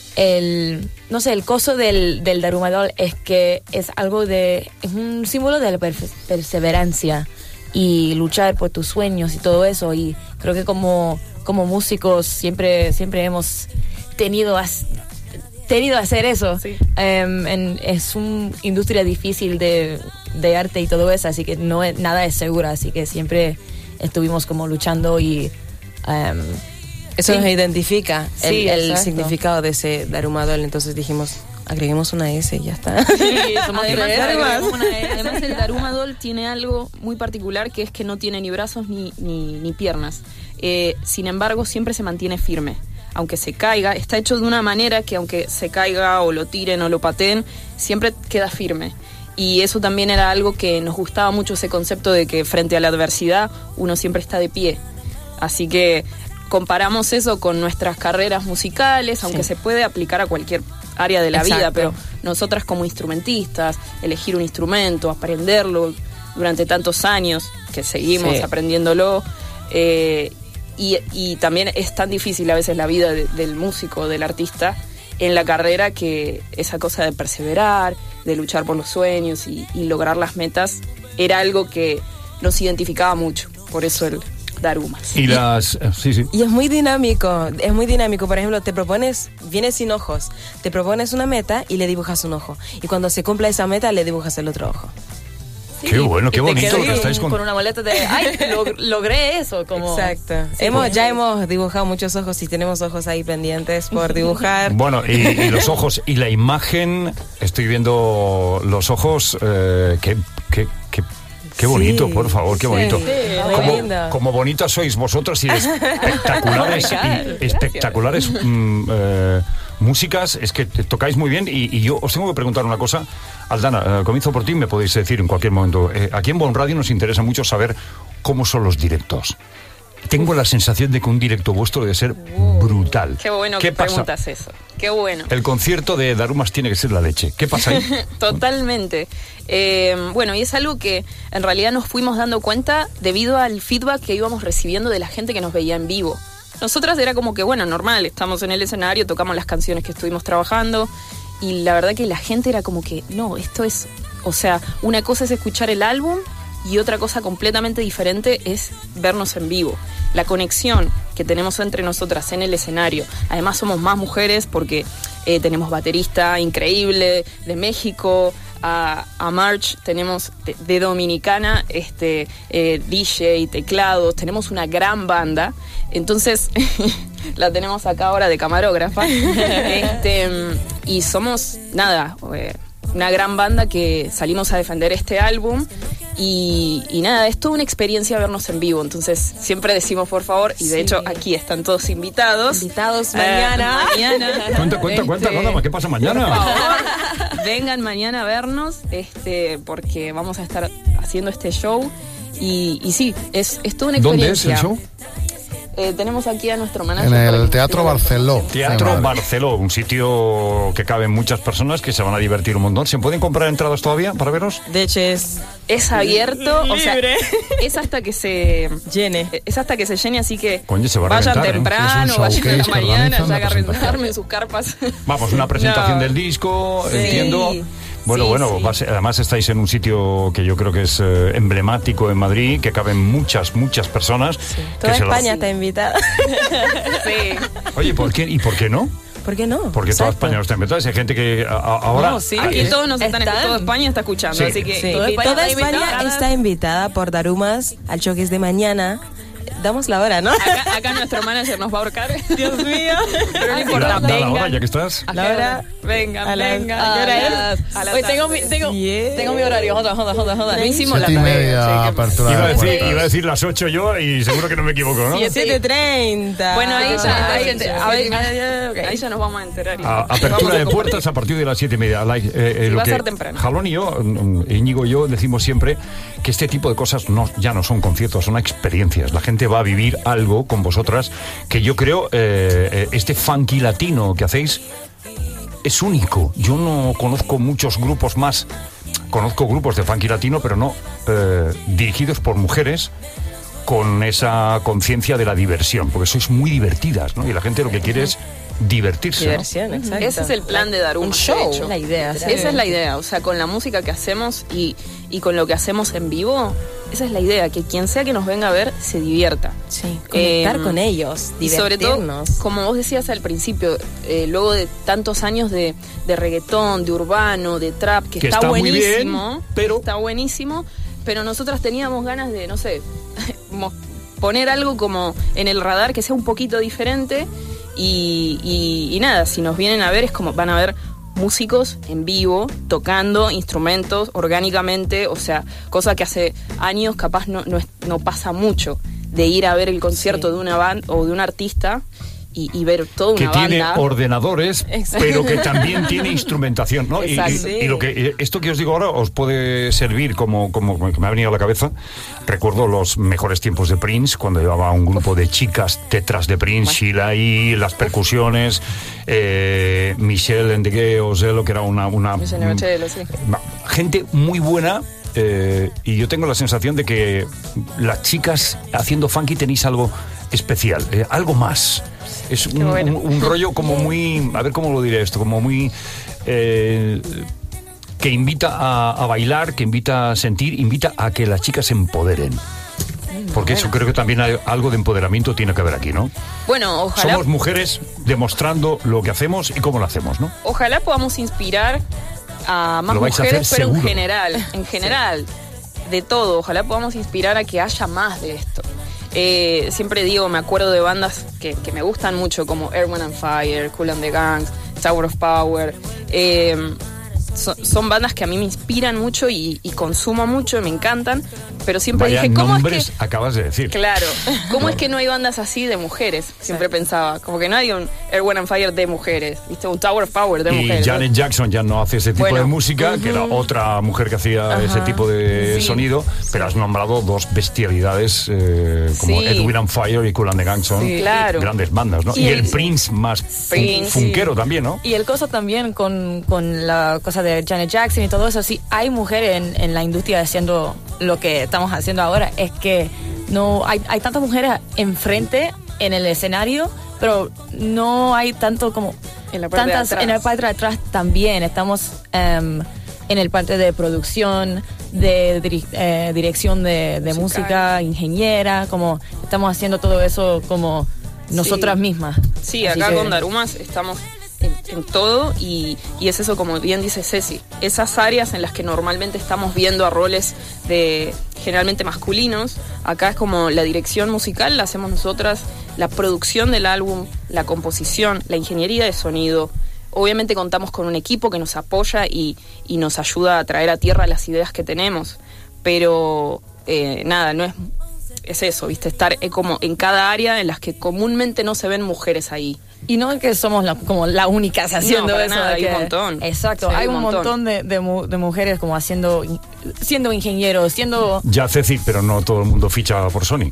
S4: el, no sé, el coso del, del Daruma doll es que es algo de, es un símbolo de la perse- perseverancia y luchar por tus sueños y todo eso. Y creo que como, como músicos siempre, siempre hemos tenido as, tenido a hacer eso. Sí. Um, en, es una industria difícil de, de arte y todo eso, así que no es, nada es seguro, así que siempre estuvimos como luchando y... Um,
S12: eso
S4: sí.
S12: nos identifica,
S4: sí,
S12: el, el significado de ese Daruma doll, entonces dijimos, agreguemos una S y ya está.
S13: Sí, somos además, agregamos una S. Además el Daruma doll tiene algo muy particular, que es que no tiene ni brazos ni, ni, ni piernas. Eh, sin embargo, siempre se mantiene firme. Aunque se caiga, está hecho de una manera que aunque se caiga o lo tiren o lo pateen, siempre queda firme. Y eso también era algo que nos gustaba mucho, ese concepto de que frente a la adversidad uno siempre está de pie. Así que comparamos eso con nuestras carreras musicales, aunque sí. se puede aplicar a cualquier área de la Exacto. vida, pero nosotras como instrumentistas, elegir un instrumento, aprenderlo durante tantos años, que seguimos sí. aprendiéndolo, eh, y, y también es tan difícil a veces la vida de, del músico, del artista, en la carrera, que esa cosa de perseverar, de luchar por los sueños y, y lograr las metas, era algo que nos identificaba mucho. por eso el Darumas.
S3: Y las... eh, sí, sí.
S12: Y es muy dinámico, es muy dinámico. Por ejemplo, te propones, vienes sin ojos, te propones una meta y le dibujas un ojo. Y cuando se cumpla esa meta, le dibujas el otro ojo.
S3: Qué bueno, qué
S4: Y te
S3: bonito
S4: quedas
S3: lo que estáis
S4: con,
S3: con...
S4: con una boleta de, ay, log- logré eso. Como...
S12: Exacto.
S4: Sí,
S12: hemos,
S4: pues.
S12: ya hemos dibujado muchos ojos y tenemos ojos ahí pendientes por dibujar.
S3: Bueno, y, y los ojos y la imagen, estoy viendo los ojos, eh, qué, qué, qué, qué bonito,
S12: Sí,
S3: por favor, qué
S12: sí,
S3: bonito.
S12: sí, muy
S3: como,
S12: lindo.
S3: como bonitas sois vosotros y espectaculares,
S4: Gracias.
S3: y espectaculares mm, eh, músicas, es que te tocáis muy bien y, y yo os tengo que preguntar una cosa. Aldana, eh, comienzo por ti, me podéis decir en cualquier momento. Eh, aquí en Bon Radio nos interesa mucho saber cómo son los directos. Tengo la sensación de que un directo vuestro debe ser brutal.
S13: Qué bueno
S3: ¿Qué
S13: que
S3: pasa?
S13: preguntas eso. Qué bueno.
S3: El concierto de Darumas tiene que ser la leche. ¿Qué pasa ahí?
S13: Totalmente. Eh, bueno, y es algo que en realidad nos fuimos dando cuenta debido al feedback que íbamos recibiendo de la gente que nos veía en vivo. Nosotras era como que, bueno, normal, estamos en el escenario, tocamos las canciones que estuvimos trabajando y la verdad que la gente era como que, no, esto es, o sea, una cosa es escuchar el álbum y otra cosa completamente diferente es vernos en vivo. La conexión que tenemos entre nosotras en el escenario. Además somos más mujeres porque eh, tenemos baterista increíble de México, a, a March tenemos de, de Dominicana, este eh, D J, teclados, tenemos una gran banda. Entonces la tenemos acá ahora de camarógrafa. este, y somos, nada... Eh, una gran banda que salimos a defender este álbum y, y nada, es toda una experiencia vernos en vivo, entonces siempre decimos por favor, y de
S12: Sí.
S13: hecho aquí están todos invitados.
S12: Invitados
S13: Eh,
S12: mañana.
S13: mañana.
S3: Cuenta, cuenta, cuenta,
S13: Este,
S3: nada más, ¿qué pasa
S13: por
S3: mañana?
S13: favor, vengan mañana a vernos, este, porque vamos a estar haciendo este show y, y sí, es, es toda una
S3: ¿Dónde es
S13: experiencia.
S3: el show?
S13: Eh, tenemos aquí a nuestro manager.
S5: En
S13: para
S5: el
S13: que
S5: Teatro
S13: nos diga.
S5: Barceló.
S3: Teatro
S5: de Madrid.
S3: Barceló, un sitio que caben muchas personas que se van a divertir un montón. ¿Se pueden comprar entradas todavía para veros?
S12: De hecho, es
S13: Es abierto, o sea,
S12: Libre.
S13: es hasta que se
S12: llene.
S13: es hasta que se llene, así que
S3: Coño, se va a
S13: vayan
S3: reventar, ¿eh?
S13: temprano,
S5: Es un
S13: vayan en la
S5: showcase que
S13: mañana,
S5: organizan
S13: ya
S5: la
S13: agarren
S5: presentación.
S13: armen sus carpas.
S3: Vamos, una presentación
S13: No.
S3: del disco,
S13: Sí.
S3: entiendo. Bueno,
S13: Sí,
S3: bueno,
S13: sí.
S3: va a ser- además estáis en un sitio que yo creo que es eh, emblemático en Madrid, que caben muchas, muchas personas. que
S12: Toda
S3: se lo-
S12: España está invitada.
S13: Sí.
S3: Oye, ¿por qué? ¿Y por qué no?
S12: ¿Por qué no?
S3: Porque toda
S12: Exacto.
S3: España no está invitada. Si hay gente que a- a- ahora...
S12: No, sí.
S13: Aquí
S3: Ah,
S13: todos nos están,
S4: Están.
S13: toda España está escuchando,
S3: Sí.
S13: así que
S12: Sí.
S13: toda España,
S12: Toda
S13: está
S12: España
S13: invitada.
S12: está invitada por Darumas al show que es de mañana. Damos la hora, ¿no?
S13: Acá, acá nuestro manager nos va a ahorcar.
S12: Dios mío.
S13: Pero no
S3: da-
S13: importa,
S3: da la hora,
S13: vengan.
S3: ya que estás.
S13: A
S12: La hora-
S13: vengan,
S12: a las-
S13: vengan.
S12: ¿a qué hora
S13: es?
S12: es?
S13: A las
S4: Hoy tengo mi, tengo,
S12: Diez.
S4: tengo mi horario. Joda, joda, joda, joda.
S13: No hicimos la
S5: Siete y
S13: tarea.
S5: media,
S13: sí, que-
S5: apertura
S3: Iba a,
S5: de
S3: decir,
S5: puertas.
S3: iba a decir las ocho yo y seguro que no me equivoco, ¿no?
S12: siete treinta.
S13: Bueno, ahí ya, ahí,
S4: siete,
S13: a ver,
S4: siete, ok.
S13: ahí ya nos vamos a enterar. y
S3: A-
S13: vamos a
S3: apertura de
S13: compartir.
S3: puertas a partir de las siete y media. Like, eh, eh,
S13: Y
S3: lo
S13: va a
S3: que
S13: ser temprano.
S3: Jalón y yo, mm, Íñigo y yo, decimos siempre que este tipo de cosas no, ya no son conciertos, son experiencias. La gente va a vivir algo con vosotras que yo creo, eh, eh, este funky latino que hacéis es único. Yo no conozco muchos grupos más. Conozco grupos de funky latino, pero no eh, dirigidos por mujeres con esa conciencia de la diversión, porque sois muy divertidas, ¿no? Y la gente lo que quiere es divertirse, ¿no?
S12: Diversión, exacto.
S13: Ese es el plan de Darumas.
S12: Un show.
S13: de hecho.
S4: La idea, sí.
S13: Esa es la idea, o sea, con la música que hacemos y, y con lo que hacemos en vivo, esa es la idea, que quien sea que nos venga a ver se divierta.
S12: Sí, conectar
S13: Eh,
S12: con ellos,
S13: Y sobre todo,
S12: divertirnos.
S13: como vos decías al principio, eh, luego de tantos años de, de reggaetón, de urbano, de trap, que,
S3: Que
S13: está,
S3: está muy bien,
S13: buenísimo,
S3: pero-
S13: está buenísimo, pero nosotras teníamos ganas de, no sé, mo- poner algo como en el radar que sea un poquito diferente y, y- y nada, si nos vienen a ver es como van a ver músicos en vivo, tocando instrumentos orgánicamente, o sea, cosa que hace años capaz no, no, es- no pasa mucho, de ir a ver el concierto
S12: Sí.
S13: de una banda o de un artista y, y ver toda
S3: Que
S13: una
S3: tiene
S13: banda.
S3: ordenadores,
S12: Exacto.
S3: pero que también tiene instrumentación, ¿no? Y, y-
S13: Exacto.
S3: y lo que esto que os digo ahora os puede servir como, como que me ha venido a la cabeza. Recuerdo los mejores tiempos de Prince, cuando llevaba un grupo de chicas detrás de Prince, Sheila y las percusiones, eh, Michelle Endegueo, que era una... una
S13: Michelle Bachelet, sí.
S3: Ma- gente muy buena, eh, y yo tengo la sensación de que las chicas haciendo funky tenéis algo especial, eh, algo más. Es un,
S13: bueno.
S3: un- un rollo como muy, a ver cómo lo diré esto, como muy... eh, que invita a, a bailar, que invita a sentir, invita a que las chicas se empoderen. Porque eso creo que también hay algo de empoderamiento tiene que haber aquí, ¿no?
S13: Bueno, ojalá,
S3: Somos mujeres demostrando lo que hacemos y cómo lo hacemos, ¿no?
S13: ojalá podamos inspirar a más
S3: Lo vais a
S13: mujeres,
S3: hacer
S13: pero en
S3: seguro.
S13: general, en general, de todo. Ojalá podamos inspirar a que haya más de esto. Eh, siempre digo, me acuerdo de bandas que, que me gustan mucho, como Earth, Wind and Fire, Kool and the Gang, Tower of Power. Eh, so- son bandas que a mí me inspiran mucho y, y consumo mucho, me encantan. Pero siempre
S3: Vaya
S13: dije, ¿cómo es
S3: nombres
S13: que...?
S3: acabas de decir.
S13: Claro, ¿cómo es que no hay bandas así de mujeres? Siempre pensaba, como que no hay un Air, Wind and Fire de mujeres, ¿viste? Un Tower of Power de
S3: Y
S13: mujeres.
S3: Janet Jackson ya no hace ese tipo
S13: Bueno.
S3: de música, que era otra mujer que hacía
S13: Ajá.
S3: ese tipo de
S13: Sí.
S3: sonido, pero has nombrado dos bestialidades eh, como
S13: Sí.
S3: Ed Wind and Fire y Kool and the Gang son
S4: Sí.
S13: Claro.
S3: grandes bandas, ¿no?
S4: Y
S3: Y,
S4: el-
S3: el Prince más fun-
S13: Prince,
S3: funkero también, ¿no?
S4: Y el cosa también con, con la cosa de Janet Jackson y todo eso, sí, hay mujeres en, en la industria haciendo lo que estamos haciendo ahora, es que no hay, hay tantas mujeres enfrente en el escenario, pero no hay tanto como
S13: En la parte de
S4: tantas
S13: atrás.
S4: en la parte de atrás también. Estamos em, en el parte de producción, de diri- eh, dirección de, de
S13: Musical.
S4: música, ingeniera, como estamos haciendo todo eso como nosotras
S13: Sí.
S4: mismas.
S13: Sí,
S4: Así
S13: acá
S4: que-
S13: con Darumas estamos en, en todo y, y es eso, como bien dice Ceci, esas áreas en las que normalmente estamos viendo a roles de generalmente masculinos, acá es como la dirección musical la hacemos nosotras, la producción del álbum, la composición, la ingeniería de sonido. Obviamente contamos con un equipo que nos apoya y, y nos ayuda a traer a tierra las ideas que tenemos, pero eh, nada, no es... Es eso, ¿viste? Estar eh, como en cada área en las que comúnmente no se ven mujeres ahí.
S4: Y no es que somos la- como las únicas haciendo
S13: No, para
S4: eso.
S13: nada,
S4: de
S13: hay
S4: que-
S13: un montón.
S4: Exacto,
S13: Sí,
S4: hay
S13: hay
S4: un
S13: un
S4: montón,
S13: montón.
S4: de, de mu- de mujeres como haciendo, siendo ingenieros, siendo...
S3: Ya Ceci, pero no todo el mundo ficha por Sony.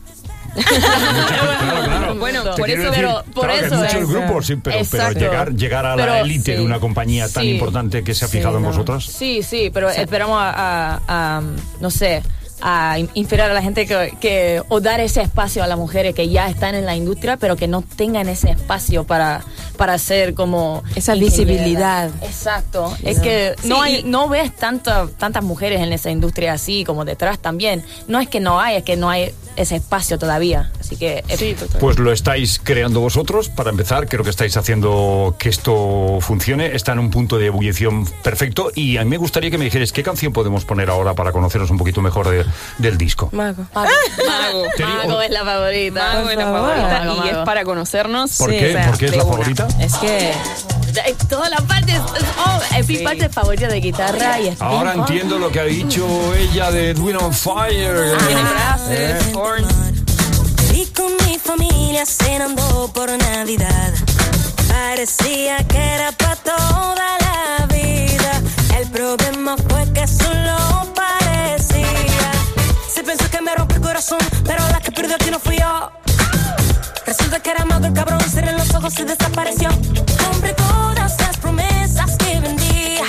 S13: Bueno,
S3: Te
S13: por
S3: quiero
S13: eso,
S3: decir,
S4: pero por
S3: claro, que
S4: eso
S3: hay muchos
S4: es.
S3: grupos, sí, pero, pero
S4: Exacto.
S3: llegar, llegar a
S4: Pero,
S3: la élite
S4: sí.
S3: de una compañía tan
S4: Sí.
S3: importante que se ha
S4: Sí,
S3: fijado en
S4: no.
S3: vosotras.
S4: Sí, sí, pero esperamos a, a- a, no sé, a in- inspirar a la gente que, que o dar ese espacio a las mujeres que ya están en la industria, pero que no tengan ese espacio para, para hacer como
S12: Esa
S4: ingeniera.
S12: visibilidad.
S4: Exacto.
S12: Sí.
S4: Es que
S13: Sí,
S4: no hay,
S13: y-
S4: no ves tanta, tantas mujeres en esa industria así como detrás también. No es que no hay, es que no hay ese espacio todavía. Así que es-
S13: Sí, total.
S3: Pues lo estáis creando vosotros. Para empezar, creo que estáis haciendo que esto funcione. Está en un punto de ebullición perfecto. Y a mí me gustaría que me dijeras qué canción podemos poner ahora para conocernos un poquito mejor de- del disco.
S12: Mago.
S4: Mago,
S13: Mago.
S3: Te digo-
S4: Mago es la favorita.
S13: Mago es la
S12: favor.
S13: favorita
S4: Mago,
S13: y es
S4: Mago.
S13: para conocernos.
S3: ¿Por
S12: Sí,
S3: qué?
S12: o sea,
S3: ¿Por qué es
S13: de
S3: la
S13: una.
S3: favorita?
S12: Es que
S4: Eh, Toda la parte, es- oh, es mi
S13: Sí.
S4: parte favorita de guitarra y es
S3: Ahora
S4: bien fun.
S3: entiendo lo que ha dicho ella de Wind on Fire.
S13: Tiene
S3: Eh.
S13: frases, horns.
S2: Y con mi familia cenando por Navidad. Parecía que era para toda la vida. El problema fue que solo parecía. Se pensó que me rompió el corazón, pero la que perdió aquí no fui yo. Resulta que era mago el cabrón, cerré los ojos y desapareció. Compré todas las promesas que vendía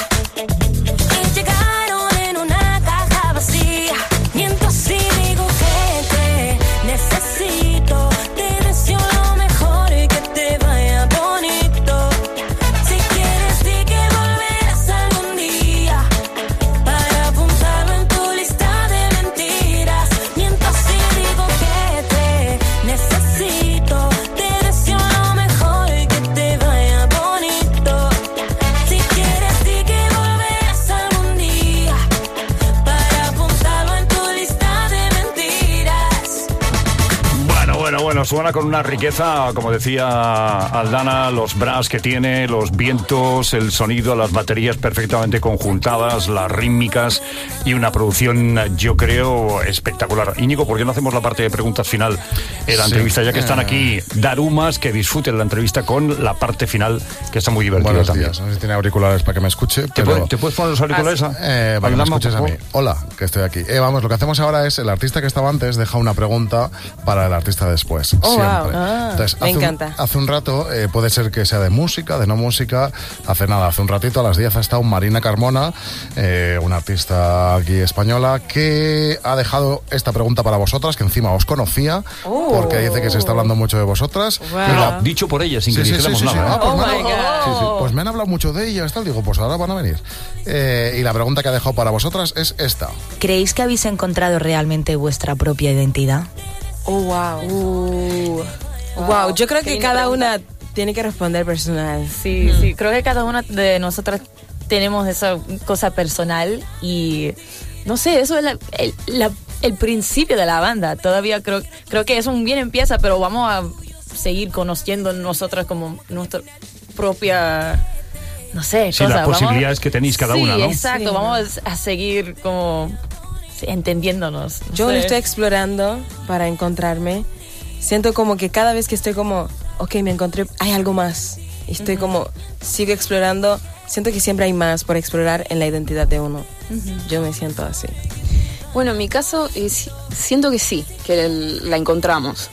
S2: y llegaron en una caja vacía. Miento si digo que te necesito, te deseo lo mejor y que te vaya bonito. Si quieres di que volverás algún día para apuntarlo en tu lista de mentiras. Miento si digo que te necesito, te deseo lo mejor y que te vaya bonito. Si quieres di que volverás algún día para apuntarlo en tu lista de mentiras.
S3: Bueno, bueno, bueno, suena con una riqueza, como decía Aldana, los brass que tiene, los vientos, el sonido, las baterías perfectamente conjuntadas, las rítmicas y una producción, yo creo, espectacular. Íñigo, ¿por qué no hacemos la parte de preguntas final en la
S5: Sí.
S3: entrevista? Ya que están
S5: Eh.
S3: aquí Darumas, que disfruten la entrevista con la parte final, que está muy divertida
S5: Buenos
S3: también.
S5: días. No sé si tiene auriculares para que me escuche.
S3: ¿Te,
S5: pero...
S3: puede- ¿Te puedes poner los auriculares?
S13: Ah,
S5: Eh, para que me
S3: Aldama,
S5: escuches a
S3: por
S5: mí.
S3: favor?
S5: Hola, que estoy aquí. Eh, vamos, lo que hacemos ahora es, el artista que estaba antes deja una pregunta para el artista después. después.
S12: Oh,
S5: siempre.
S12: wow. Ah,
S5: Entonces,
S12: me
S5: hace un-
S12: encanta.
S5: hace un rato, eh, puede ser que sea de música, de no música, hace nada, hace un ratito a las diez ha estado Marina Carmona, eh, una artista aquí española, que ha dejado esta pregunta para vosotras, que encima os conocía,
S12: Oh.
S5: porque dice que se está hablando mucho de vosotras.
S12: Wow.
S5: Y la-
S3: Dicho por ella, sin
S5: Sí,
S3: que
S5: sí,
S3: dijéramos
S5: sí, sí, sí.
S3: nada.
S5: Ah,
S3: ¿eh?
S5: pues,
S12: Oh
S5: me
S12: my
S5: han-
S12: God.
S5: sí, sí. Pues me han hablado mucho de ellas, tal. Digo, pues ahora van a venir. Eh, y la pregunta que ha dejado para vosotras es esta.
S4: ¿Creéis que habéis encontrado realmente vuestra propia identidad?
S12: Oh, wow.
S13: Uh,
S12: Wow, yo creo
S13: qué
S12: que
S13: linda
S12: cada
S13: pregunta.
S12: una tiene que responder personal.
S4: Sí, sí, creo que cada una de nosotras tenemos esa cosa personal y no sé, eso es la- el, la- el principio de la banda. Todavía creo, creo que eso bien empieza, pero vamos a seguir conociendo nosotras como nuestra propia, no sé,
S3: Sí,
S4: cosa.
S3: las
S4: Vamos-
S3: posibilidades que tenéis cada
S4: sí,
S3: una, ¿no?
S4: exacto,
S12: Sí,
S4: vamos a seguir como sí, entendiéndonos. no
S12: Yo lo
S4: sé.
S12: estoy explorando para encontrarme. Siento como que cada vez que estoy como, ok, me encontré, hay algo más. Y estoy como, sigo explorando. Siento que siempre hay más por explorar en la identidad de uno. Yo me siento así.
S13: Bueno, en mi caso, eh, si- siento que sí, que el- la encontramos.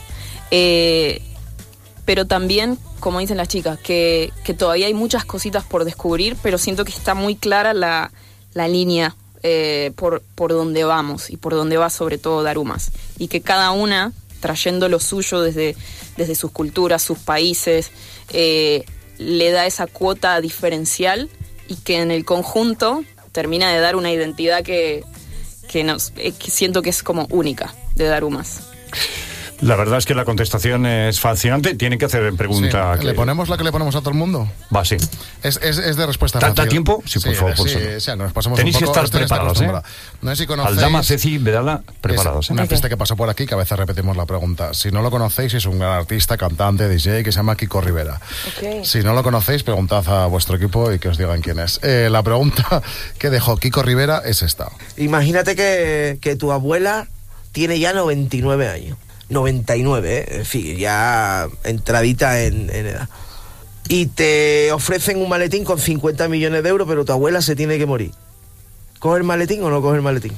S13: Eh, pero también, como dicen las chicas, que, que todavía hay muchas cositas por descubrir, pero siento que está muy clara la, la línea eh, por, por donde vamos y por donde va sobre todo Darumas. Y que cada una, trayendo lo suyo desde, desde sus culturas, sus países, eh, le da esa cuota diferencial y que en el conjunto termina de dar una identidad que, que, nos, eh, que siento que es como única de Darumas.
S3: La verdad es que la contestación es fascinante. Tienen que hacer pregunta.
S5: Sí.
S3: que-
S5: ¿Le ponemos la que le ponemos a todo el mundo?
S3: Va, sí.
S5: Es, es, es de respuesta
S3: ¿Da- da
S5: fácil.
S3: tiempo? Sí, por favor,
S5: Sí,
S3: Pulsar.
S5: o sea, nos pasamos
S3: Tenéis
S5: un
S3: que
S5: poco,
S3: estar
S5: esto ya está
S3: preparados, ¿eh?
S5: acostumbrado. No sé si conocéis...
S3: Aldama, Ceci, Vedala, preparados.
S5: Es
S3: ¿eh?
S5: una artista que pasó por aquí, que a veces repetimos la pregunta. Si no lo conocéis, es un gran artista, cantante, D J, que se llama Kiko Rivera.
S12: Ok.
S5: Si no lo conocéis, preguntad a vuestro equipo y que os digan quién es. Eh, la pregunta que dejó Kiko Rivera es esta.
S7: Imagínate que, que tu abuela tiene ya noventa y nueve años. noventa y nueve, ¿eh? En fin, ya entradita en, en edad. Y te ofrecen un maletín con cincuenta millones de euros, pero tu abuela se tiene que morir. ¿Coge el maletín o no coge el maletín?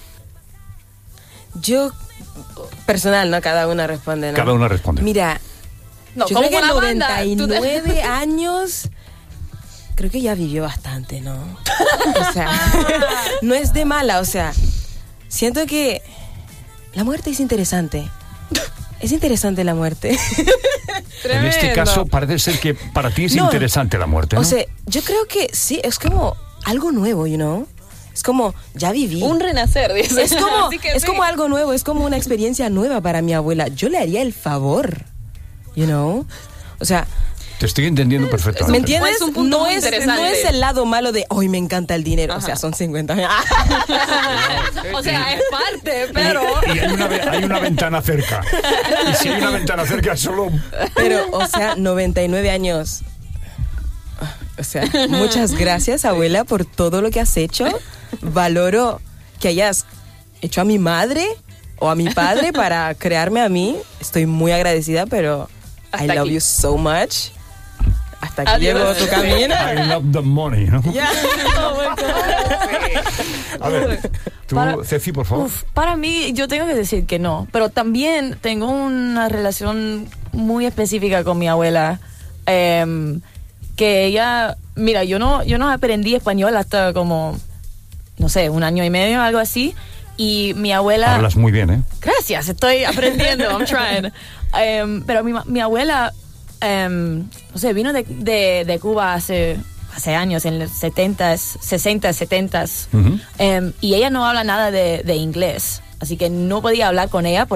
S12: Yo, personal, ¿no? Cada una responde, ¿no?
S3: Cada una responde.
S12: Mira,
S13: No,
S12: yo
S13: como
S12: creo que
S13: una banda,
S12: noventa y nueve
S13: tú te-
S12: años, creo que ya vivió bastante, ¿no? O sea, no es de mala, o sea, siento que la muerte es interesante. Es interesante la muerte.
S3: En este caso, parece ser que para ti es
S12: No.
S3: interesante la muerte, ¿no?
S12: O sea, yo creo que sí, es como algo nuevo, you know? Es como, ya viví.
S13: Un renacer, dice.
S12: Es como,
S13: Así que
S12: es
S13: sí.
S12: como algo nuevo, es como una experiencia nueva para mi abuela. Yo le haría el favor, you know? O sea,
S3: Te estoy entendiendo perfectamente.
S12: ¿me entiendes?
S13: Es un punto
S12: no,
S13: muy
S12: es,
S13: interesante.
S12: no es el lado malo de, hoy me encanta el dinero. O sea, son cincuenta.
S13: O sea, es parte, pero...
S3: Y hay una, ve- hay una ventana cerca. Y si hay una ventana cerca, solo...
S12: Pero, o sea, noventa y nueve años. O sea, muchas gracias, abuela, por todo lo que has hecho. Valoro que hayas hecho a mi madre o a mi padre para crearme a mí. Estoy muy agradecida, pero I
S13: Hasta
S12: love
S13: aquí.
S12: you so much. Hasta aquí
S13: Adiós.
S12: llegó tu camino.
S3: I love the money, ¿no?
S12: Ya. Oh my God.
S3: A ver, tú,
S4: Para-
S3: Ceci, por favor.
S4: Uf, para mí, yo tengo que decir que no. Pero también tengo una relación muy específica con mi abuela. em, que ella, mira, yo no, yo no aprendí español hasta como, no sé, un año y medio, algo así. Y mi abuela...
S3: Hablas muy bien, ¿eh?
S4: Gracias, estoy aprendiendo, I'm trying. Em, pero mi, ma- mi abuela, em, no sé, vino de, de, de Cuba hace, hace años, en los setenta, sesenta, setenta.
S3: Ujú.
S4: Em, y ella no habla nada de, de inglés. Así que no podía hablar con ella